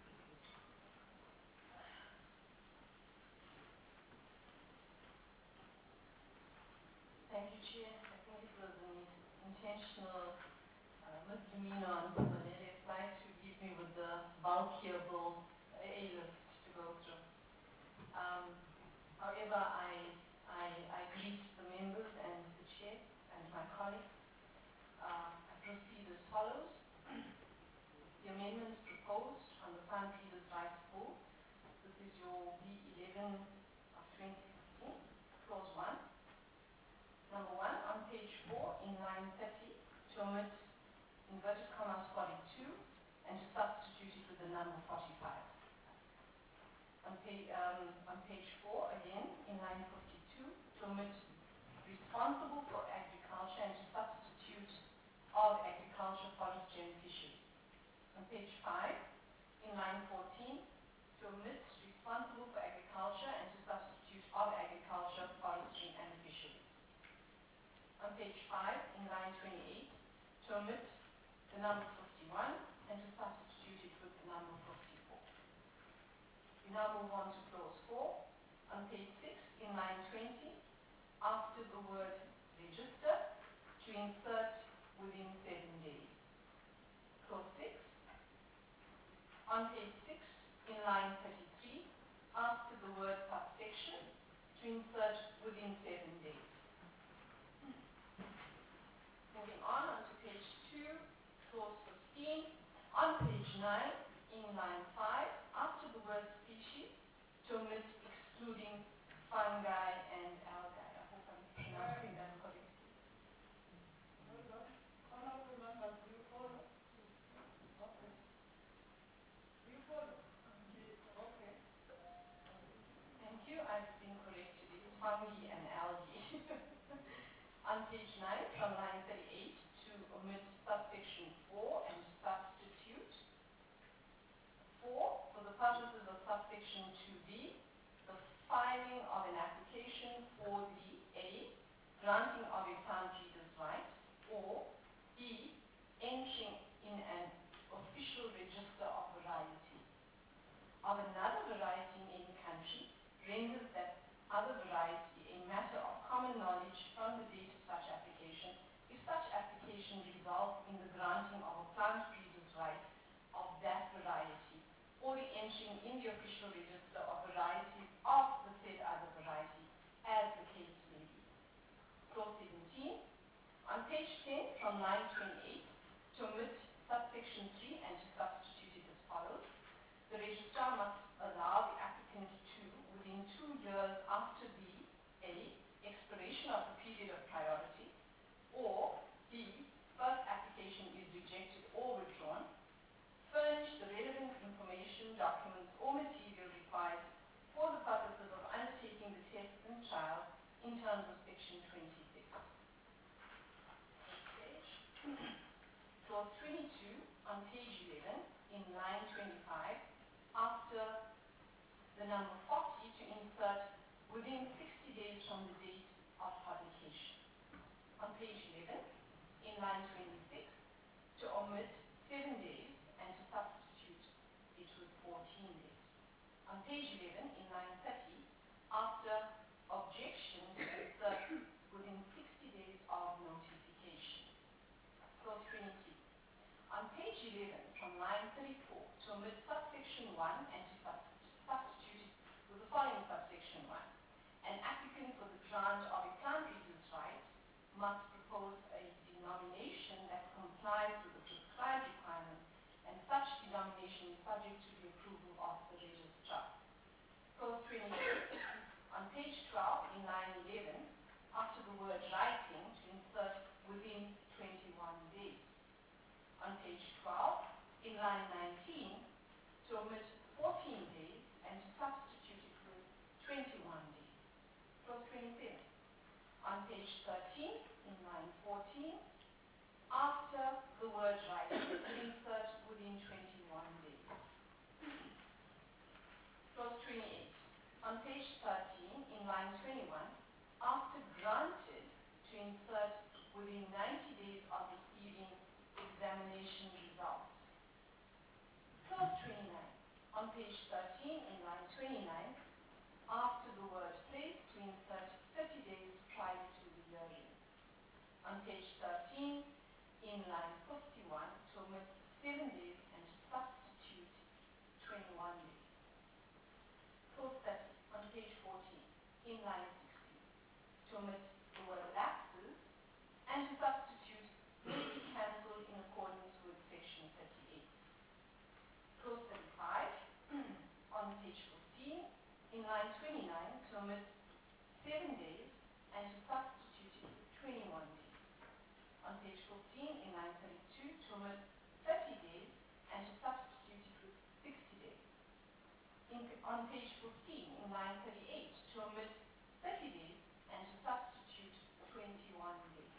Thank you, Chair. I think it was an intentional uh, misdemeanor on Bobonere's side to leave me with the bulkier bill, A list to go through. Um, however, I, I, I greet the members and the Chair and my colleagues. Uh, I proceed as follows. The amendments proposed on the Plant Breeders' Rights Bill. This is your B eleven of twenty fifteen, clause one. Number one, on page four, in line thirty, to omit inverted commas forty-two and to substitute it with the number forty-five. On, page, um, on page four, again, in line fifty-two, to omit responsible for agriculture and to substitute of agriculture, forestry, and fisheries. On page five, in line fourteen, to omit responsible for agriculture and to substitute of agriculture, forestry, and fisheries. On page five, in line twenty-eight, to omit the number fifty-one and to substitute it with the number fifty-four. We now move on to clause four. On page six, in line twenty, after the word register, to insert within seven days. Clause six. On page six, in line thirty-three, after the word subsection, to insert within seven days. Moving on, on to page two, clause fifteen. On page nine, in line five, after the word species, to omit excluding fungi and algae. I hope I'm pronouncing that correctly. Honorable members, do you follow? Okay. Do you follow? Okay. Thank you. I've been corrected. It's fungi and algae. On page nine, from line thirty-eight, to omit subsection four and substitute four for the purposes of subsection two D, the filing of an application for the A, granting of a plant breeder's right, or B, entering in an official register of variety of another variety in any country, renders that other variety a matter of common knowledge from the date of such application, if such application results in the granting of a plant breeder's right of that variety, or the entering in the official register of varieties of the said other variety, as the case may be. Clause seventeen. On page ten, from line twenty-eight, to omit subsection three and to substitute it as follows. The registrar must allow the applicant to, within two years after the A, expiration of the period of priority, or B, first application is rejected or withdrawn, furnish the relevant information, documents, or material required for the purposes of undertaking the tests and trials in terms of section twenty-six. Next page. Clause twenty-two on page eleven in line twenty-five, after the number forty, to insert within sixty days from the date of publication. On page eleven, in line twenty-six, to omit seven days and to substitute it with fourteen days. On page eleven, in line thirty, after objection, to insert within sixty days of notification. Clause twenty-three. On page eleven, from line thirty-four, to omit subsection one and to subst substitute it with the following subsection one. An applicant for the grant of a plant breeder's right must propose a denomination that complies with the prescribed requirements, and such denomination is subject to the approval of the registrar. Clause twenty-eight. On page twelve, in line eleven, after the word writing, to insert within twenty-one days. On page twelve, in line nineteen, to omit fourteen days and to substitute it with twenty-one days. Clause twenty-seven. On page thirteen, in line fourteen, after the word right, insert within twenty-one days. Clause twenty-eight. On page thirteen, in line twenty-one, after granted, to insert within ninety days of receiving examination results. Clause twenty-nine. On page thirteen, in line twenty-nine, after the word place, to insert thirty days prior to the hearing. On page thirteen, in line fifty-one, to omit seven days and to substitute twenty-one days. Clause thirty. On page fourteen, in line sixty, to omit the word lapses and to substitute may be cancelled in accordance with section thirty-eight. Clause thirty-five. On page fifteen, in line twenty-nine, to omit seven days and to substitute it with twenty-one days. On page fifteen, in line thirty-two, to omit thirty days and to substitute it with sixty days. In, on page fifteen, in line thirty-eight, to omit thirty days and to substitute twenty-one days.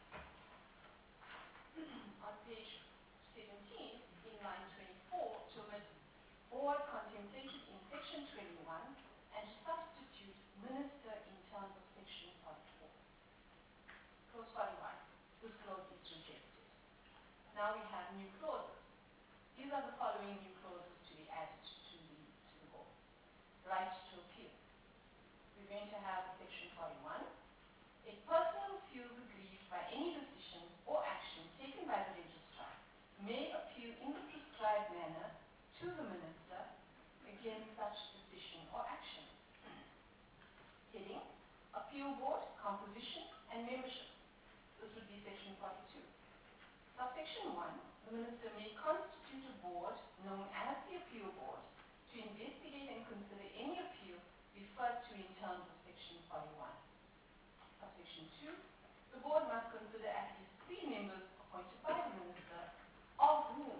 On page seventeen, in line twenty-four, to omit board contemplated in section twenty-one and to substitute minister in terms of section forty-four. Clause forty-one. This clause is rejected. Now we have new clauses. These are the following new clauses to be added to the, to the board. Right to appeal. We're going to have section forty-one. A person who feels aggrieved by any decision or action taken by the registrar may appeal in the prescribed manner to the minister against such decision or action. Heading: Appeal Board, Composition and Membership. This would be section forty-two. Subsection one, the minister may constitute a board known as the Appeal Board to investigate and consider any appeal referred to in terms of section forty-one. Subsection two, the board must consider at least three members appointed by the minister, of whom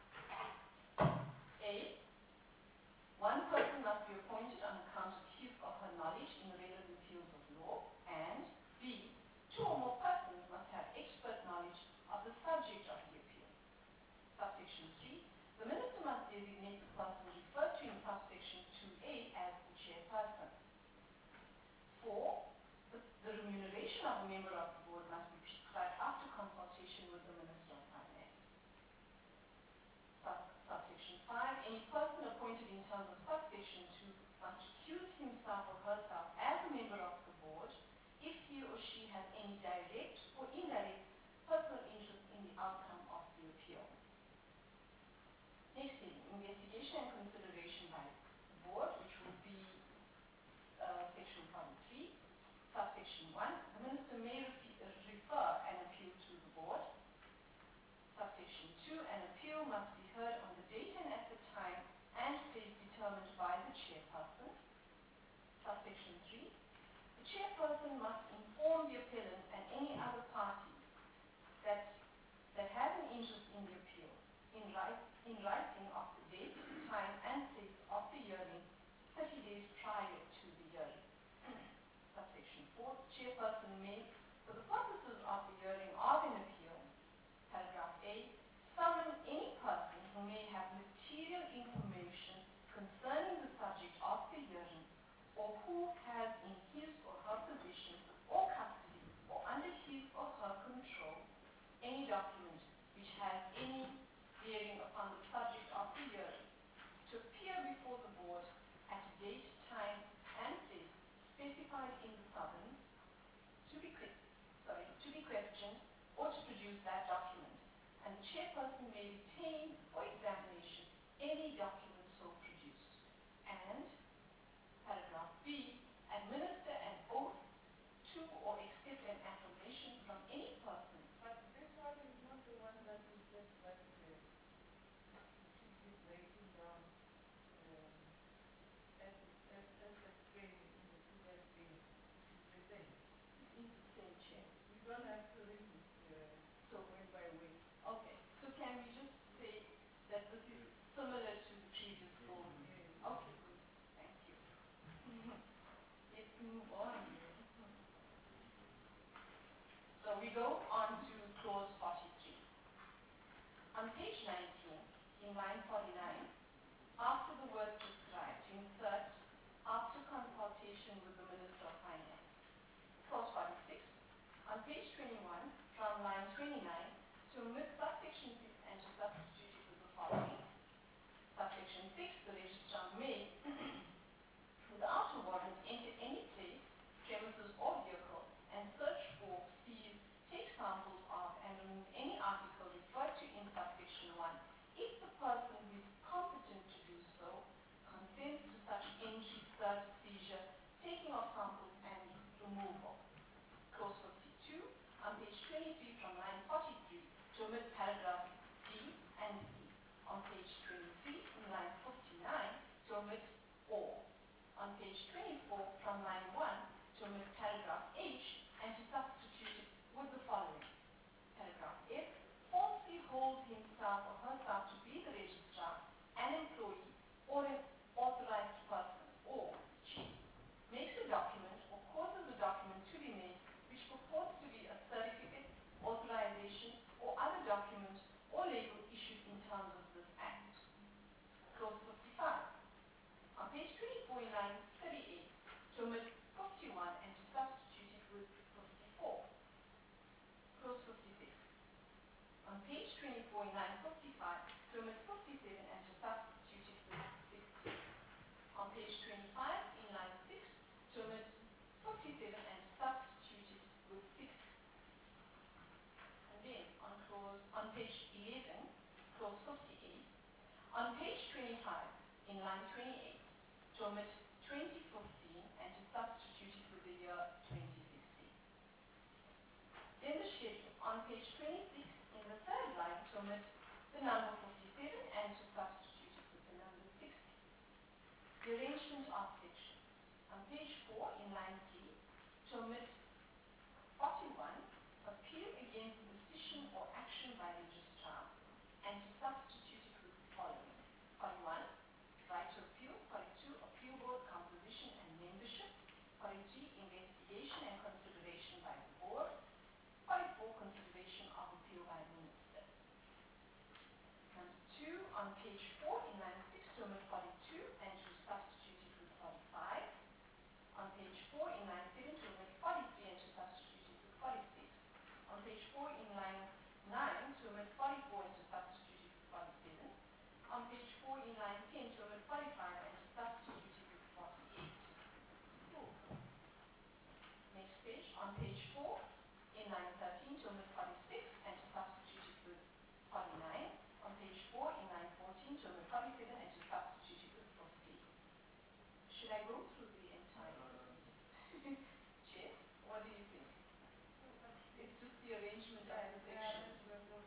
A, one person must be appointed on account of his or her knowledge in the relevant fields of law, and B, two or more persons must have expert knowledge of the subject of the appeal. Subsection three, the minister must designate the person referred to in subsection two A as the chairperson. Four, the, the remuneration of a member of the board must be prescribed after consultation with the Minister of Finance. Sub, subsection five, any person appointed in terms of subsection two must recuse himself or herself as a member of the board if he or she has any direct or indirect personal interest in the outcome of the appeal. Next thing, investigation and consideration by the board, which will be uh, section forty-three. Subsection one, the minister may refer, uh, refer an appeal to the board. Subsection two, an appeal must be heard on the date and at the time and place determined by the chairperson. Subsection three, the chairperson must inform the appellant and any other party that, that has an interest in the appeal in, write, in writing of the date, time and place of the hearing thirty days prior to the hearing. Subsection four, the chairperson may, for the purposes of the hearing of an appeal, paragraph A, summon any person who may have material information concerning the subject of the hearing or who has in his or her possession or custody or under his or her control any document which has any bearing upon the subject of the hearing to appear before the board at a date, time and place specified in the summons to be, sorry, to be questioned or to produce that document, and the chairperson may retain for examination any document so produced. And paragraph B, administer an oath to or accept an affirmation from any person. But this one is not the one that we just like uh, keep it writing down um, as, as, as explained in the previous thing. It's the same. It is the same, chair. We don't have to read it uh, So, way by way. okay, so can we just say that this is similar to the previous clause go on to clause forty-three. On page nineteen, in line forty-nine, after the word prescribed, insert after consultation with the Minister of Finance. Clause forty-six. On page twenty-one, from line twenty-nine, to omit subsection six and to substitute it with the following. Subsection six, the registrar may, without a warrant, enter any place, premises or vehicle and search for, seize, take samples of and remove any article referred to in subsection one if the person who is competent to do so consents to such entry, search, seizure, taking of samples and removal. Clause fifty-two, on page twenty-three from line forty-three, to omit paragraphs D and E. On page twenty-three, in line fifty-nine, to omit or. On page twenty-four, from line one, to omit paragraph H and to substitute it with the following. Paragraph F, falsely holds himself or herself to be the registrar, an employee, or an authorized person, or G, makes a document or causes a document to be made which purports to be a certificate, authorization, or other document or label issued in terms of this Act. Clause fifty-five. On page twenty-four in line thirty-eight, to omit fifty-one and to substitute it with fifty-four. Clause fifty-six. On page twenty-four in line fifty-five, to omit fifty-seven and to substitute it with sixty. On page twenty-five in line six, to omit fifty-seven and to substitute it with sixty. And then on clause on page eleven, clause fifty-eight, on page twenty-five in line twenty-eight, to omit twenty fifteen and to substitute it with the year twenty sixteen. Then the schedule on page twenty-six in the third line, to omit the number fifty-seven and to substitute it with the number sixty. The arrangement of sections. On page four in line three, to omit forty-one, appeal against the decision or action by registrar and to substitute it with the following. forty-one, right to appeal. forty-two, appeal board composition and membership. forty-three, investigation and consideration by the board. forty-four, consideration of appeal by the minister. Number two, on page four in line six, to omit forty-two and to substitute it with forty-five. On page four in line seven, to omit forty-three and to substitute it with forty-six. On page four in line nine, to omit forty-four and to substitute it with forty-seven. On page four in line ten, to omit forty-five and to substitute it with forty-eight. Cool. Next page, on page four in line thirteen, to omit forty-six and to substitute it with forty-nine. On page four in line fourteen, to omit forty-seven and to substitute it with fifty. Should I go through the entire list? Jess, what do you think? It's just the arrangement of the sections.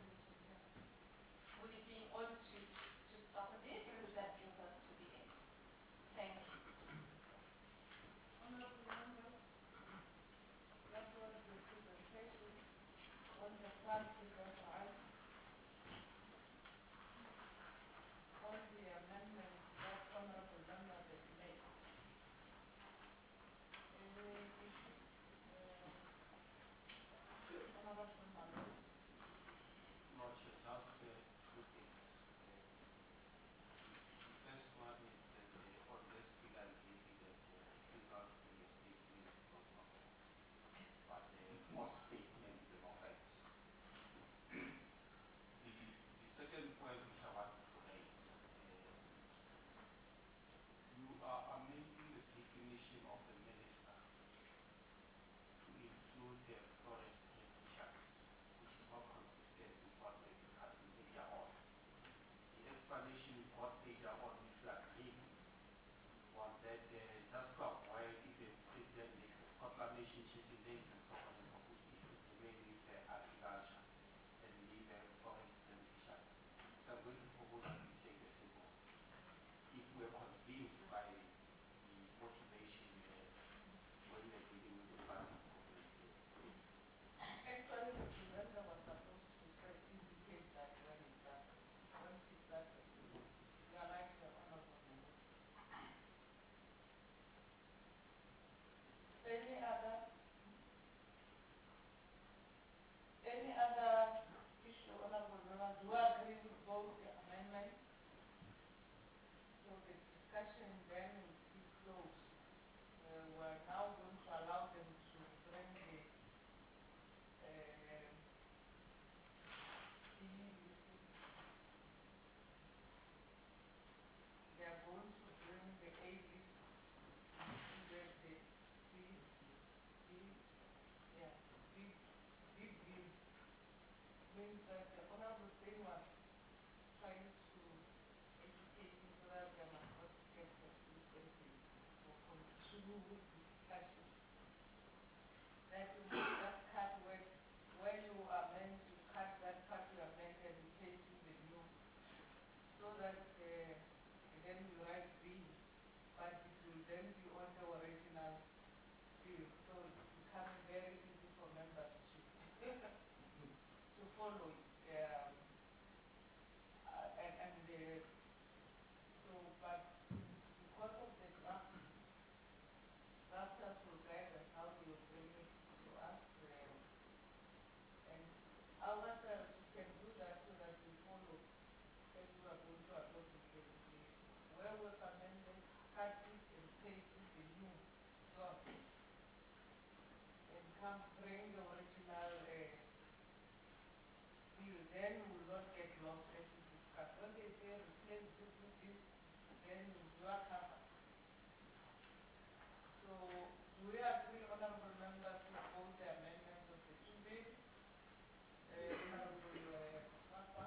Would it be in order to, to stop there, because that brings us to the end? Thank you. Honorable member, that was the then we close. Uh, we're now going to allow them to bring the uh, B listing. They are going to bring the A list, included the B, B, yeah, B, B bill. Means that the Honorable Singh was trying to educate me so that I must not get confused and for continuing discussion. That you must just cut where, where you are meant to cut that part you are meant and paste in the new. So that uh, then you write B, but it will then be on the original bill. So it's becoming very easy for members to, to follow. Um, uh, and and uh, so, but because of the draft, drafters will guide us how they will bring it to us. Uh, and I'll ask her if she can do that so that we follow as we are going to adopt the, the, the where was amended, cut it and paste it the new draft. And come bring the original uh, bill, then we will not get lost as we discuss. When they say replace this with this, then you are covered. So we agree, honorable members, with both the amendments of the two bills. Uh, honorable uh, Papa.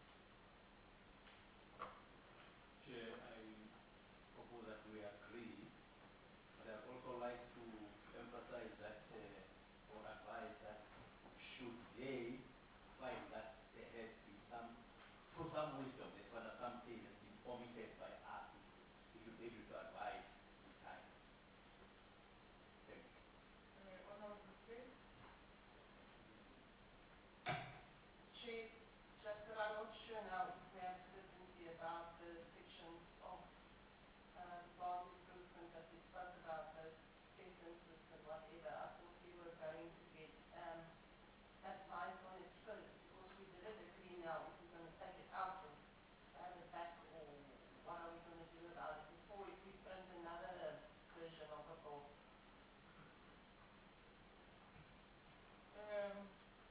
Chair, I propose that we agree, but I'd also like to emphasize that uh, or advise that should they find that there has been some, through some wisdom, they find that something has been omitted by us, we should be able to advise in time. Thank you. Uh, honorable Singh. Chief, just that I'm not sure now if we have certainty about the sections of uh, bond improvement that we spoke about, the sentences and whatever. I thought we were going to get um, advice on it first, because we didn't agree now if we're going to take it out or add it back, or what are we going to do about it before if we print another version of the bill. Um,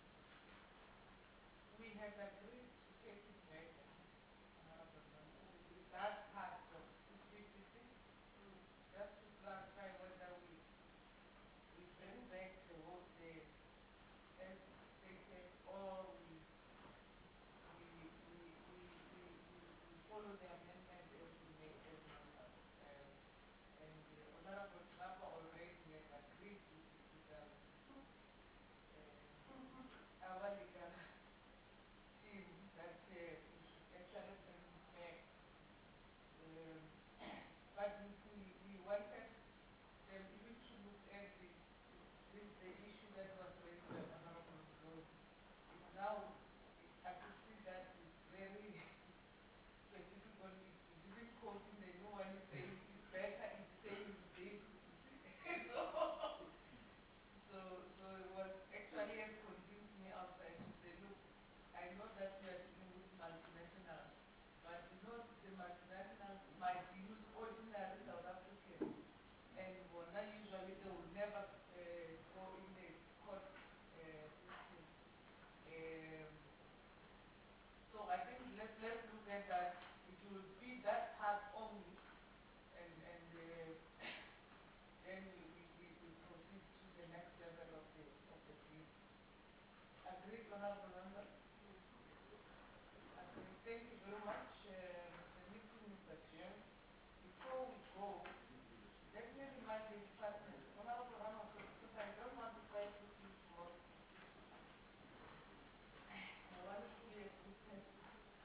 we had agreed to take it back, honorable members. That part of fifty-six, just to clarify whether we we bring back the whole the as stated, or we we we we we, we, we follow the amendment as we make as members. Um, and the honorable Trapper already has agreed with the legal uh, our legal team that uh, we should actually bring it back. Um, but we, we, we wanted them even to look at the, the, the issue that was raised by Honorable Mdluli. It's now, I could see that it's very specific on it. It didn't quote in the new one, it says it's better, it's saying this. so, so, so it was actually has convinced me outside to say, look, I know that we are dealing with multinationals, but you know the multinationals might use ordinary South Africans, and well, not usually they will never uh, go in the court uh, system. Um, so I think let's let's look at that. It will be that part only, and and uh, then we, we, we, we proceed to the next level of the of the bill. Agreed, honorable members? Agreed. Thank you very much. Uh, the meeting is adjourned. Before we go, let me remind the department, Honorable Ramos, because I don't want to fight with you tomorrow. I want it to be a good person.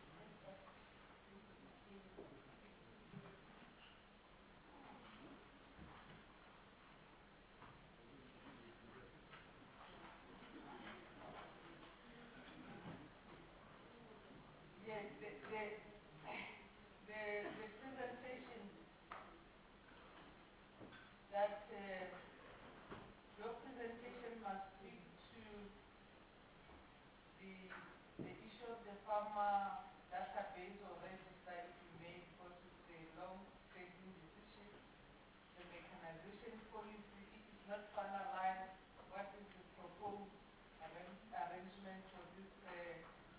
Yes, the, the, the, the presentation that uh, your presentation must speak to the, the issue of the farmer database or register, if you may, because it's a long-standing decision. for you, it is not finalized, what is the proposed arrange- arrangement for this uh,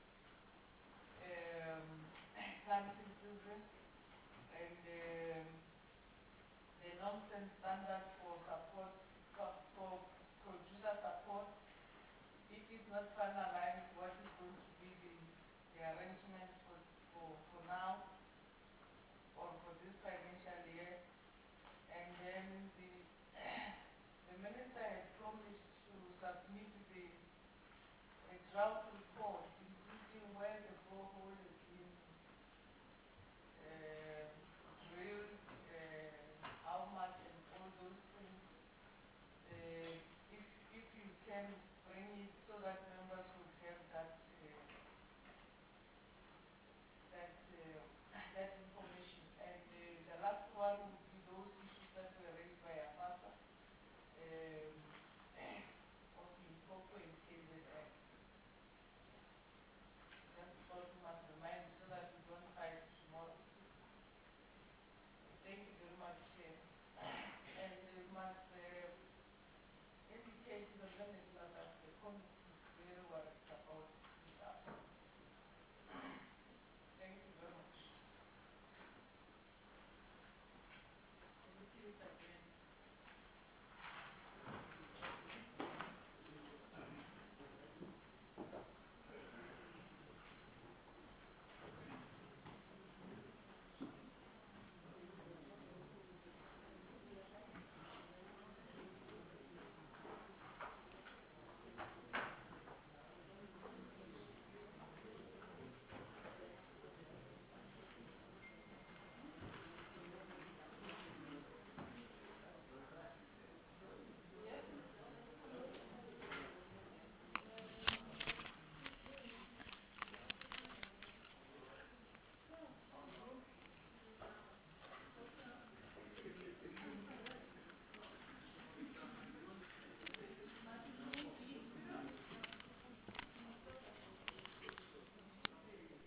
um, planting season, and um, the norms and standards for support, for, for producer support. It is not finalized what is going to be the, the arrangement for, for, for now or for this financial year. And then the, the minister had promised to submit the, the draft